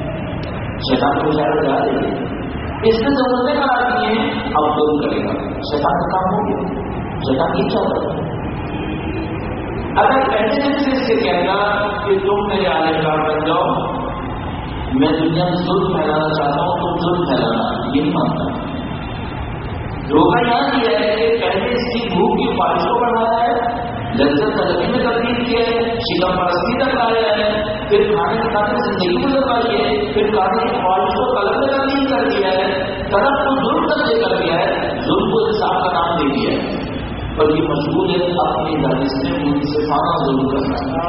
شیطان کو چاہے جا دے گی. اس نے ضرورتیں کرا دی ہیں اب ظلم کرے گا. شیطان کا کام ہو گیا. شیطان کی چاہتا ہے اگر پہلے دن سے اس سے کہنا کہ تم میرے عالم کار بن جاؤ، میں دنیا میں ظلم پھیلانا چاہتا ہوں تم ظلم پھیلانا، یہ نہیں مانتا. دھوکہ یہاں دیا ہے کہ پہلے اس کی بھوک کی خواہش کو بڑھایا ہے، لذت طلبی میں تبدیل کیا ہے، شکم پرستی تک لایا ہے، پھر کھانے کے کھانے زندگی میں لگائی ہے، پھر کھانے کی خواہش کو قلم میں تبدیل کر دیا ہے، طرف کو ظلم تک دے کر دیا ہے، ظلم کو انصاف کا نام دے دیا ہے. اور یہ مشغول ہے اپنی دانش میں منصفانہ ظلم کرنا.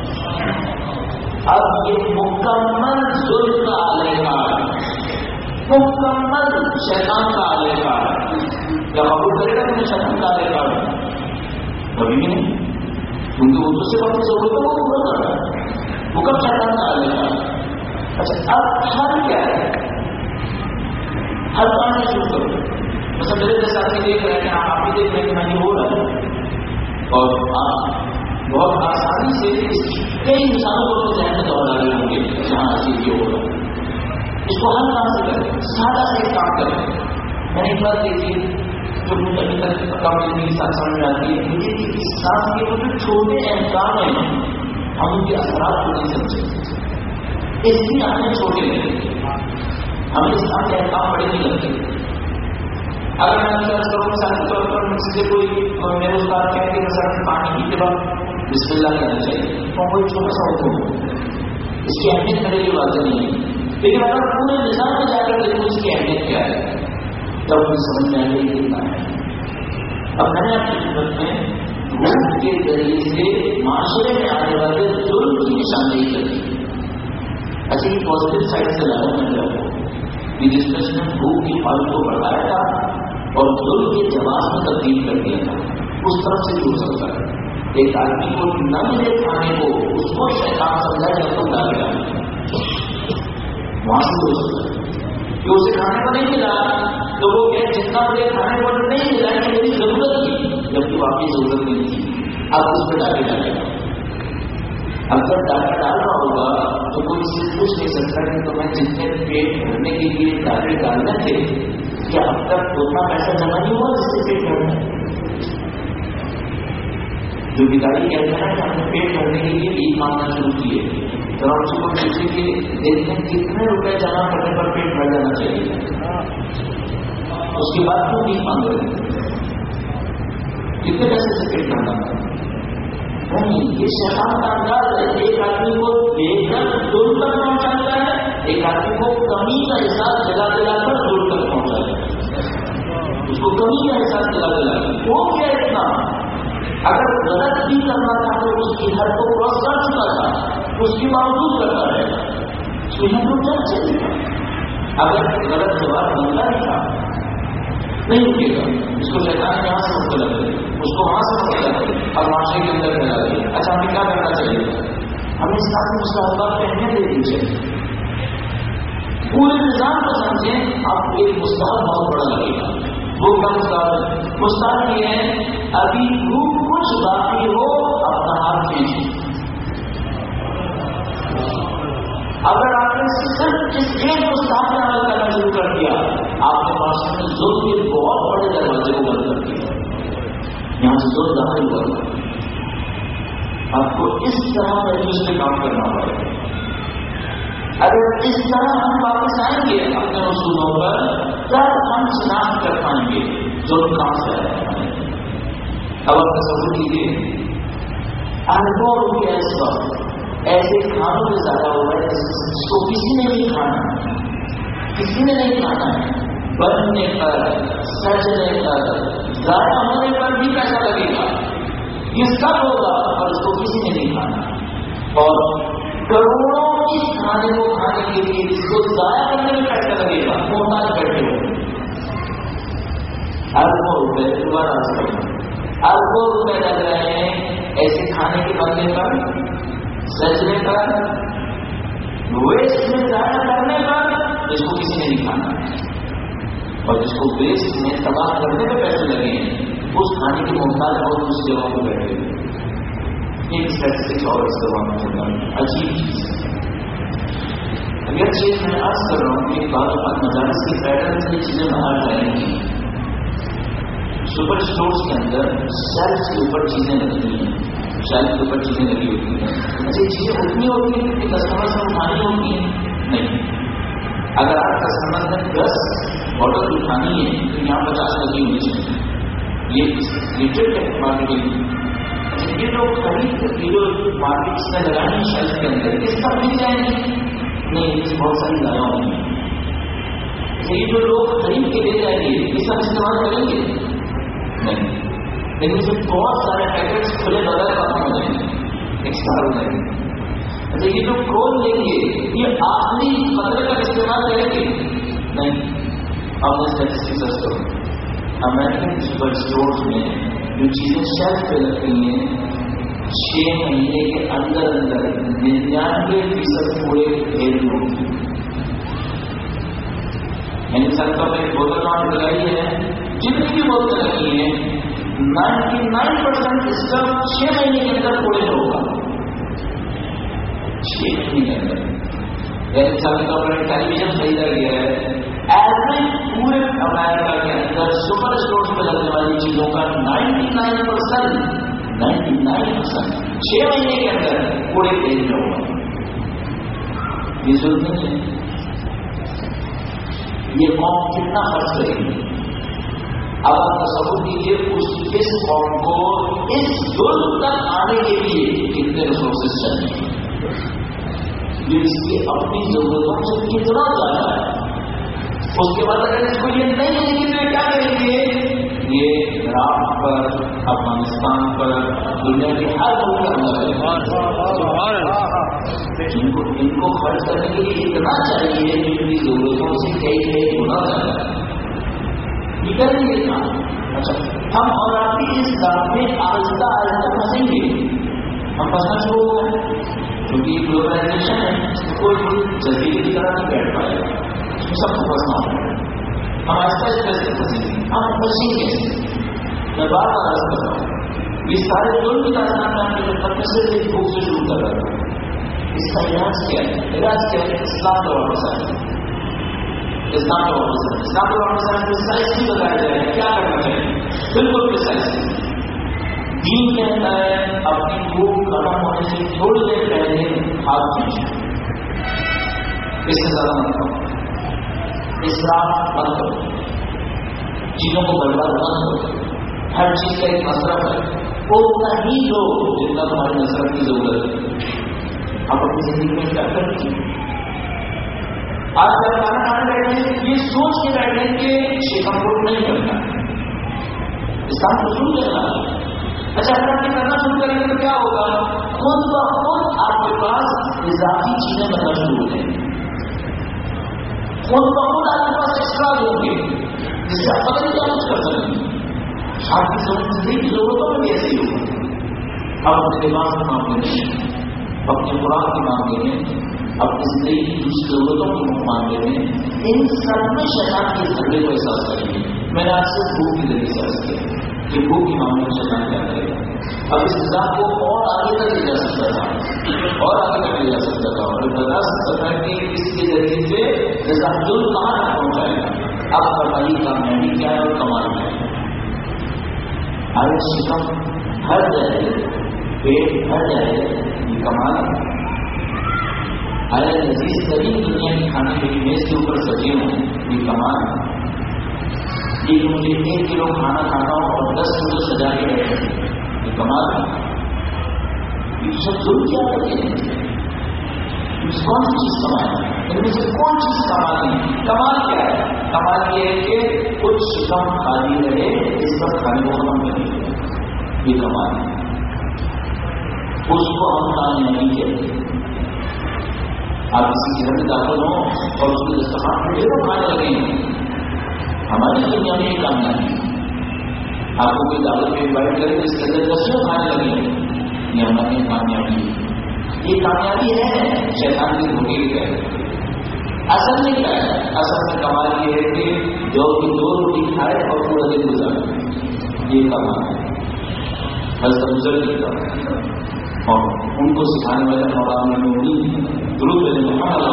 اب یہ مکمل ظلم کا علیحدہ مکمل شیطان کا علیحدہ کیا قبول کرے گا کہ میں شیطان کا علیحدہ ہوں؟ کبھی بھی نہیں. کیونکہ وہ تو صرف اپنی ضرورتوں کو پورا کر رہا ہے. وہ کب شیطان کا علیحدہ. اچھا اب حل کیا ہے؟ حل کام میں شروع کرو. مثلا میرے جیسے آدمی دیکھ رہے ہیں، آپ بھی دیکھ رہے ہیں کہ میں یہ ہو رہا ہے اور آپ بہت آسانی سے اس کی کئی انسانوں کو اپنے ذہن میں دوڑا رہے ہوں گے جہاں ایسی یہ ہو رہا ہے. اس کو ہر کام سے کریں، سادہ سے ایک کام کریں. میں نے ایک بات دیکھی جو مجھے ابھی تک کام زندگی کے ساتھ سمجھ میں آتی ہے، مجھے کہ اسلام کے وہ جو چھوٹے احکام ہیں ہم ان کے اثرات کو نہیں سمجھے. اس لیے ہمیں چھوٹے لگے، ہمیں اسلام کے احکام بڑے نہیں لگتے. اگر میں فرض کروں مثال کے طور پر مجھ سے کوئی میرے استاد کہہ کہ مثلاً پانی پیتے وقت بسم اللہ کہنا چاہیے تو کوئی چھوٹا سا ہوتا ہو، اس کی اہمیت میرے لیے واضح نہیں ہے. لیکن اگر پورے نظام میں جا کر دیکھوں اس کی اہمیت کیا ہے تب مجھے سمجھ میں آئے گی کتنا ہے. اب میں نے اپنی خدمت میں روح کے ذریعے سے معاشرے میں آنے والے ظلم کی نشاندہی کری. اچھا یہ پازیٹیو سائڈ سے لایا میں نے کہ جس میں اس نے بھوک کی حالت کو بڑھایا تھا اور ظلم کے جواز میں تبدیل کر دیا تھا. اس طرف سے بھی ہو سکتا ہے. ایک آدمی کو نہ ملے کھانے کو اس کو شیطان سمجھا جب تو ڈال گیا وہاں سے ہو سکتا ہے کہ اسے کھانے کو نہیں ملا تو وہ کہ جتنا مجھے کھانے کو نہیں ملا کہ میری ضرورت تھی جبکہ واقعی ضرورت نہیں تھی. اب اس پہ ڈالے ڈالے گا. اگر ڈاٹا ڈال رہا ہوگا تو کوئی اس سے پوچھ نہیں سکتا کہ تو میں جتنے پیٹ بھرنے کے لیے ڈاٹے ڈالنے تھے کیا اب تک اتنا پیسہ جمع نہیں ہوا جس سے پیٹ بھرنا ہے. جو بھکاری کہتے ہیں کہ ہم نے پیٹ بھرنے کے لیے بھیک مانگنا شروع کیے تو ہم اس کو پوچھیں کہ دیکھیں کتنے روپے جمع کرنے پر پیٹ بھر جانا چاہیے, اس کے بعد کیوں بھیک مانگ رہے ہیں, کتنے پیسے سے پیٹ بھرنا ہے. نہیں, یہ شیطان کا انداز ہے. ایک آدمی کو دیکھ کر دور تک پہنچاتا ہے, ایک آدمی کو کمی کا احساس جگہ جگہ کر دور تک پہنچاتا ہے, اس کو کمی کا احساس جگہ جگہ کر. وہ کیا اتنا اگر غلط بھی کرنا تھا تو اس کی حد کو کراس کر چکا تھا, اس کی باوجود کرتا رہے گا, اس کو یہاں رک جانا چاہیے گا. اگر غلط جواب بنتا ہی تھا نہیں رکے گا, اس کو شیطان یہاں سے مطلب ہے, اس کو وہاں سے مطلب ہے اور معاشرے کے اندر پھیلا دیا. اچھا ہمیں کیا کرنا چاہیے, ہمیں اس کا مستحبات پہ اہمیت دے دینی چاہیے. پورے نظام کو سمجھیں, آپ کو ایک مستحب بہت بڑا لگے گا. وہ کیا مستحب ہے؟ مستحب یہ ہے ابھی دھوپ کچھ باقی ہو اپنا ہاتھ کھینچیں. اگر آپ نے صرف اس ایک مستحب میں عمل کرنا شروع کر دیا, آپ کے پاس میں ظلم کے بہت بڑے دروازے کو بند کر دیا, یہاں سے ظلم داخل ہوا. آپ کو اس طرح محسوس میں کام کرنا پڑے گا. اگر اس طرح ہم واپس آئیں گے اپنے اصولوں پر تب ہم شناخت کر پائیں گے ظلم کہاں سے آیا ہے. اب آپ تصور کیجیے اربوں روپیہ اس وقت ایسے کھانوں میں زیادہ ہو رہا ہے جس کو کسی نے نہیں کھانا, کسی نے نہیں کھانا ہے. بننے پر, سجنے پر, ضائع ہونے پر بھی پیسہ لگے گا. یہ سب ہوگا اور اس کو کسی نے نہیں کھانا. اور کروڑوں اس کھانے کو کھانے کے لیے اس کو ضائع کرنے میں پیسہ لگے گا. محتاج بیٹھے ہو اربوں روپے, دوبارہ اربوں روپے لگ رہے ہیں ایسے کھانے کے بننے پر, سجنے پر, ویسٹ میں ضائع کرنے پر, اس کو کسی نے نہیں کھانا. اور جس کو ویسٹ میں تباہ کرنے پہ پیسے لگے ہیں اس کھانے کے محتاج بہت اس جگہ پہ بیٹھے ہوئے. ایک اسٹیٹسٹکس اور اس زبان میں چلتا ہے, عجیب چیز ہے. اگر چیز میں عرض کر رہا ہوں کہ بعض اوقات مجالس کے پیٹرن سے یہ چیزیں باہر جائیں گی. سپر اسٹورس کے اندر شیلف کے اوپر چیزیں لگتی ہیں, شیلف کے اوپر چیزیں لگی ہوتی ہیں. اچھا یہ چیزیں اتنی ہوتی ہیں کہ کسٹمر سے اٹھانی ہوتی ہیں؟ نہیں. اگر آپ کسٹمر نے دس بوٹل اٹھانی ہے تو یہاں پچاس لگی ہونی چاہیے. یہ ریٹیل مارکیٹنگ. یہ لوگ خرید کلو مارکیٹس میں لگائیں گے شیلف کے اندر, کس پر مل جائیں گے؟ نہیں, اس بہت ساری ضائع ہوں گی. یہ جو لوگ خرید کے لے جائیں گے یہ سب استعمال کریں گے نہیں, لیکن اسے بہت سارے پیکٹس کھلے بغیر ختم ہو جائیں گے, ایکسپائر ہو جائیں گے. اچھا یہ جو کھول لیں گے یہ آخری خطرے کا استعمال کریں گے نہیں. آپ نے اسٹیٹسٹکس کرو, امریکن سپر اسٹورس میں جو چیزیں شیلف پہ رکھتی ہیں چھ مہینے کے اندر اندر ننانوے فیصد پورے پھیل ہوگی. میں نے سڑکوں میں بوتل نام لگائی ہے, جتنی بھی بوتل لگی ہیں نائنٹی نائن پرسینٹ اس کا چھ مہینے کے اندر پورے ہوگا. چھ مہینے کے اندر یعنی سڑکوں پر ٹیلی ویژن خریدا گیا ہے. ایوریج پورے امریکہ کے اندر سپر اسٹورس میں لگنے والی چیزوں کا ninety nine percent ninety nine percent چھ مہینے کے اندر پورے پیج میں ہوگا. یہ ضرورت نہیں ہے. یہ قوم کتنا خرچ کرے گی؟ اب آپ تصور کیجیے اس قوم کو اس ظلم تک آنے کے لیے کتنے ریسورسز چاہیے جو اس کی اپنی ضرورتوں سے کتنا زیادہ ہے. اس کے بعد اگر اس کو یہ نہیں ملے گی تو کیا کریں گے؟ یہ عراق پر, افغانستان پر, دنیا کے ہر ملک کا حملہ کرے. جن کو ان کو خرچ کرنے کے لیے اتنا چاہیے جو ان کی ضرورتوں سے کئی کئی گنا زیادہ ہے. یہ کریں گے نا. اچھا ہم اور آپ کی اس بات میں آہستہ آہستہ پھنسیں گے. ہم پھنسنا شروع ہو گئے کیونکہ گلوبلائزیشن ہے, کوئی جزیرے کی طرح نہیں بیٹھ پائے گا, سب کو پھنسنا ہوگا. ہم ایسا اس طرح سے پھنسیں گے. ہم پھنسیں گے. میں بار بار عرض کر رہا ہوں یہ سارے ظلم کی داستان میں آپ کے ختم سے ایک بھوک سے شروع کر رہا تھا. اس کا علاج کیا ہے؟ علاج کیا ہے؟ اسلام کا واپس آئے. اسلام کا واپس آئے. اسلام کا واپس آئے تو سائنس بھی بتایا جائے کیا کرنا چاہیے. بالکل پریسائز. دین کہتا ہے اپنی بھوک ختم ہونے سے تھوڑی دیر پہلے ہاتھ کھینچو. اس سے زیادہ مت کرو. اسراف مت کرو. چیزوں کو برباد مت کرو. ہر چیز کا ایک مصرف ہے. وہ اتنا ہی لو جتنا تمہاری مصرف کی ضرورت ہے. آپ اپنی زندگی میں کیا کرتی ہیں؟ آج جب کھانا کھانے بیٹھے ہیں یہ سوچ کے بیٹھے کہ شیخم کو نہیں کرنا. اسلام کو شروع کرنا. اچھا اگر آپ کرنا شروع کریں گے تو کیا ہوگا؟ خود بخود آپ کے پاس اضافی چیزیں بننا شروع ہو جائیں گی. خود بخود آپ کے پاس ایکسٹرا ہوں گے جس سے آپ پتہ نہیں کیا کچھ کر سکیں گے. آپ کی زندگی کی ضرورتوں میں بھی ایسے ہی ہوگا. آپ اپنے لباس کے معاملے میں، اپنے خوراک کے معاملے میں، اپنی زندگی کی دوسری ضرورتوں کے معاملے میں، ان سب میں شیطان کے جھگڑے کو احساس کریں گے. میں نے آج سے بھوک کی ذریعے سے عرض کیا کہ بھوک کے معاملے میں شیطان کیا کرے گا. اب اس نظام کو اور آگے تک لے جا سکتا تھا اور آگے تک لے جا سکتا تھا اور بتا سکتا تھا کہ اس کے ذریعے سے نظام جو کہاں تک پہنچائے گا. اب فرمائی کامیابی کیا ہے اور کمال کیا ہے. آئے شکم ہر جائے پیٹ بھر جائے یہ کمال ہے. آئے لذیذ ترین دنیا کے کھانے کے لیے میز کے اوپر سجے ہوں یہ کمال ہے. یہ مجھے ایک کلو کھانا کھانا ہوں اور دس کلو سجا کے رکھے یہ کمال ہے. یہ سب ضرور کیا کرتے ہیں. کون سی چیز کمال ہے؟ ان میں سے کون چیز کمال ہے؟ کمال کیا ہے؟ کمال یہ ہے کہ کچھ شکم خالی رہے اس پر کھانے کو ختم کرے. یہ کمال ہے. اس کو ہم کامیابی کہتے ہیں. آپ کسی کے گھر میں داخل ہوں اور اس کے دسترخوان پہ ڈھیروں کھانے لگے ہیں. ہماری دنیا میں یہ کامیابی ہے. آپ کو کوئی دعوت میں انوائٹ کرے تو اس کے اندر دسوں کھانے لگے ہیں. یہ ہماری کامیابی ہے. یہ کامیابی ہے شیطان کی دھوکے کی ہے. اصل میں کیا ہے؟ اصل میں کمال یہ ہے کہ جو کہ دو روٹی کھائے اور پورا دن گزارے یہ کمال ہے. حضرت بزرگ کی طرح اور ان کو سکھانے والے مولانا میں امید درود ہے محمد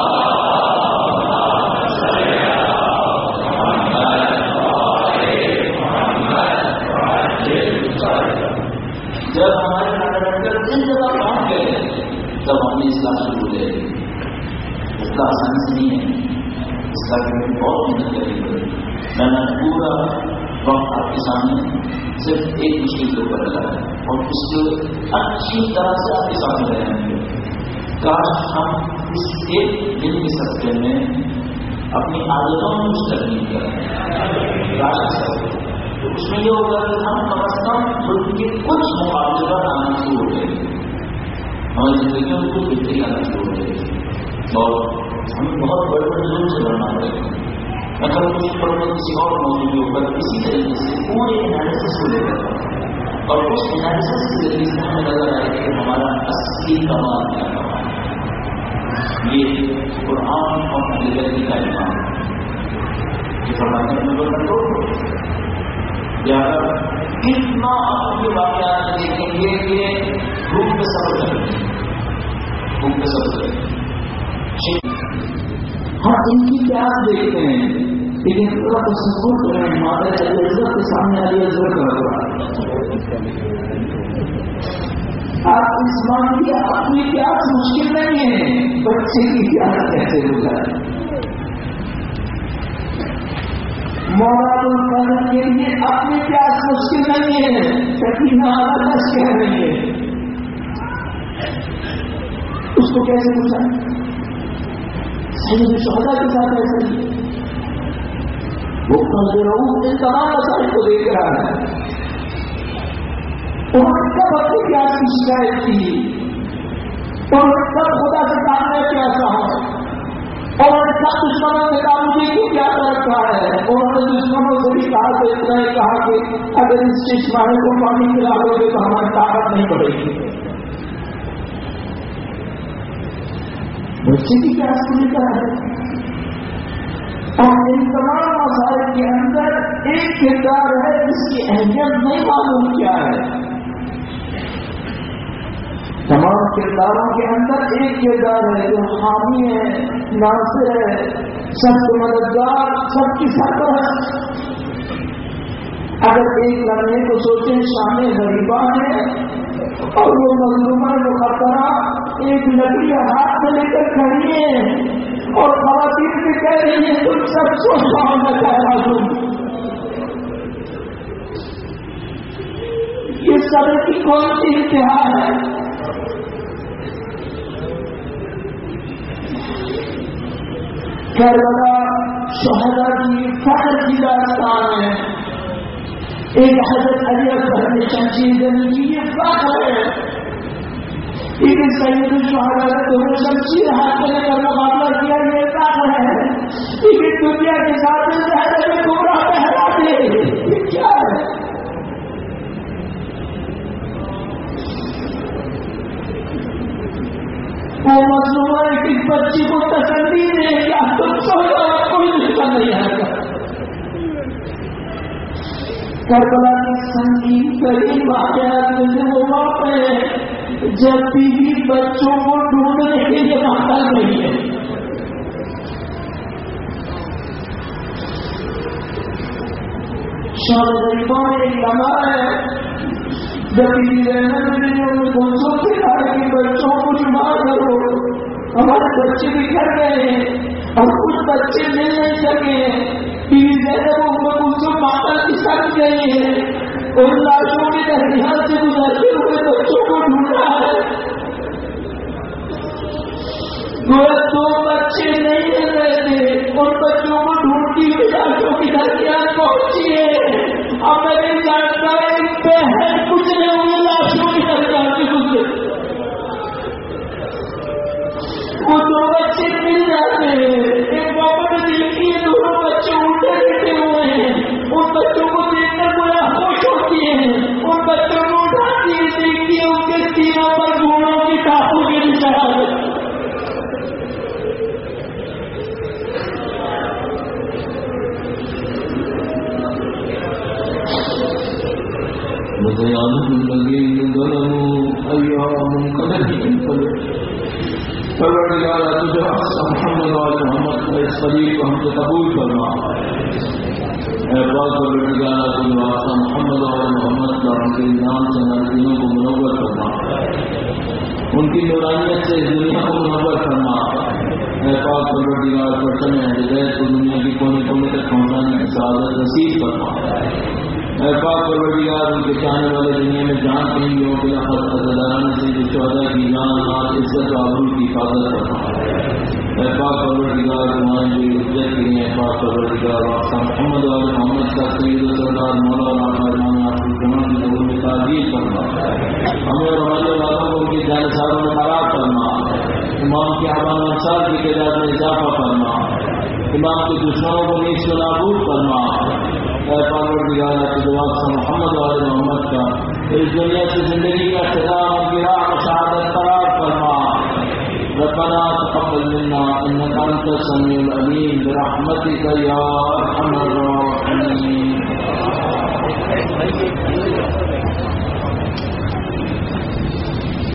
جب ہمارے ناگر جن جگہ پہنچ گئے تب ہم نے اسلام شروع ہو جائے. اصلاح آسانی سے نہیں ہے. اصلاح کے لیے بہت محنت کرنی پڑے. میں نے پورا وقت آپ کے سامنے صرف ایک مشکل کے اوپر لگایا اور اس کو اچھی طرح سے آپ کے سامنے رہنے گے. کاش ہم اس ایک دن کے سفر میں اپنی عادتوں میں کچھ تبدیل کریں. کاش ایسا ہو تو اس میں یہ ہوگا کہ ہم کم از کم خود کے کچھ مقابلے پر آنا شروع ہو جائے گی. ہماری زندگیوں میں کچھ بہتری آنا شروع ہو جائے گی اور ہمیں بہت بڑے بڑے ظلم سے لڑنا پڑے گا. میں کبھی کسی پر کسی اور موضوع کے اوپر اسی طریقے سے پورے انالیسس کو لے کر اور اس انالیسس کے ذریعے سے ہمیں نظر آئے کہ ہمارا اصلی کمال کیا کمال ہے. یہ قرآن اور حقیقت کی تعلیمات ہے. یہ فرماتے ہیں نمبر دو یا کتنا اپنے واقعات دیکھیں گے کہ روح میں سفر کریں گے. روح میں سفر کریں گے. ہم ان کی پیاس دیکھتے ہیں لیکن پورا تصور کریں مادہ عزت کے سامنے علی عزت کر رہا ہے. آپ اس مان کی اپنی پیاس مشکل نہیں ہے. بچے کی پیاس کیسے ہو جائے؟ مولا الفضل کے لیے اپنی پیاس مشکل نہیں ہے. سکینہ آدھا کہہ رہی ہے اس کو کیسے پوچھا؟ سید شہدا کے ساتھ ایسا ہی وہ رہوں ان تمام مسائل کو دیکھ رہا ہے. انہوں نے کب اپنی پیاس کی شکایت کی؟ انہوں نے کب خدا سے کام میں پیاسا اور انہوں نے سب دشمنوں سے کہا مجھے کیوں پیاسا رکھا ہے؟ انہوں نے دشمنوں سے بھی کہا تو اتنا ہی کہا کہ اگر اس چشمانے کو پانی پلا دو گے تو ہماری طاقت نہیں پڑے گی. بچے کی پیاس کو لے کر ہے. اور ان تمام مسائل کے اندر ایک کردار ہے جس کی اہمیت نہیں معلوم کیا ہے. کرداروں کے اندر ایک کردار ہے جو حامی ہے، ناصر ہے، سب کو مددگار، سب کی سرپرست۔ اگر ایک لمحے کو سوچیں شام غریبہ ہے اور وہ مظلومہ مخاطرہ ایک لکڑی ہاتھ میں لے کر کھڑی ہے اور خواتین بھی کہہ رہی ہے تم سب کو سامنا کہہ رہا ہوں، اس صبر کی کون سی انتہا ہے؟ کربلا شہداء کی فخر کی داستان ہے۔ ایک حضرت علی اکبر نے شمشیر زنی کی یہ فخر ہے، ایک سید الشہداء نے دونوں شمشیر ہاتھ میں لے کر مقابلہ کیا، یہ فخر ہے۔ ایک دنیا کے ساتھ زہر میں گمراہ پہرا دے، یہ کیا ہے؟ وہ مظلومہ ایک بچی کو تسلی دے کیا تم سو کوئی دشمن نہیں ہے۔ کربلا کی سنگین ترین واقعات میں سے وہ واقع ہے جب بیوی بچوں کو ڈھونڈنے کے لیے باہر گئی ہے۔ شام غریبوں میں ایک لمحہ ہے جب بیوی رحمت نے ان کو سے کہا کہ بچوں کو جمع کرو، ہمارے بچے بکھر گئے ہیں اور کچھ بچے مل نہیں سکے۔ بیوی زینب ان کو کچھ ماتا کی سک گئی ہے، ان لاشوں کے درمیان سے گزرتے ہوئے بچوں کو ڈھونڈا ہے۔ دو بچے نہیں مل رہے تھے، ان بچوں کو ڈھونڈتی ہوئی لاشوں کے درمیان پہنچی ہے۔ اب میں نہیں جانتا ایک بہن گزرے ہوئے لاشوں کے درمیان سے گزرے، وہ دو بچے مل جاتے ہیں۔ ایک موقع میں دیکھتی ہے دونوں بچے الٹے بیٹھے ہوئے ہیں، ان بچوں کو دیکھ کر گویا خوش ہوتی ہے، ان بچوں کو اٹھاتی ہے، دیکھتی ہے ان کے سینوں پر گھوڑوں کی ٹاپوں کے نشان۔ پروردگار تجھے محمد اور محمد کے اس قریب کو ہم سے قبول کرنا۔ اے پاک پروردگار تجھے محمد اور محمد کا ان کے نام سے ہمارے دلوں کو منور کرنا، ان کی نورانیت سے اس دنیا کو منور کرنا۔ اے پاک پروردگار پرچم ہدایت کو دنیا کی کونے کونے تک پہنچانے کی سعادت نصیب کرنا۔ اے پاک پروردگار ان کے چاہنے والے دنیا میں جان کہیں گے کہ لفظ عزداران سے جو چودہ کی جان مال عزت و آبرو کی حفاظت کرنا۔ اے پاک پروردگار تمہاری جو عزت کے لیے پاک پروردگار واسطہ محمد اور محمد کا سید و سردار مولانا امام آپ کی جمع کی ضرور میں تعریف کرنا، ہمیں اور ہمارے والوں کو ان کی جانساروں میں خراب کرنا، امام کے احبان انصار کی تعداد میں اضافہ کرنا، امام کے دشمنوں کو نیز و نابود کرنا۔ اے پروردگار محمد اور محمد کا اس دنیا سے زندگی کا اختتام اور گراہ شہادت قرار فرما۔ ربنا تقبل منا انك انت السميع العليم برحمتك يا ارحم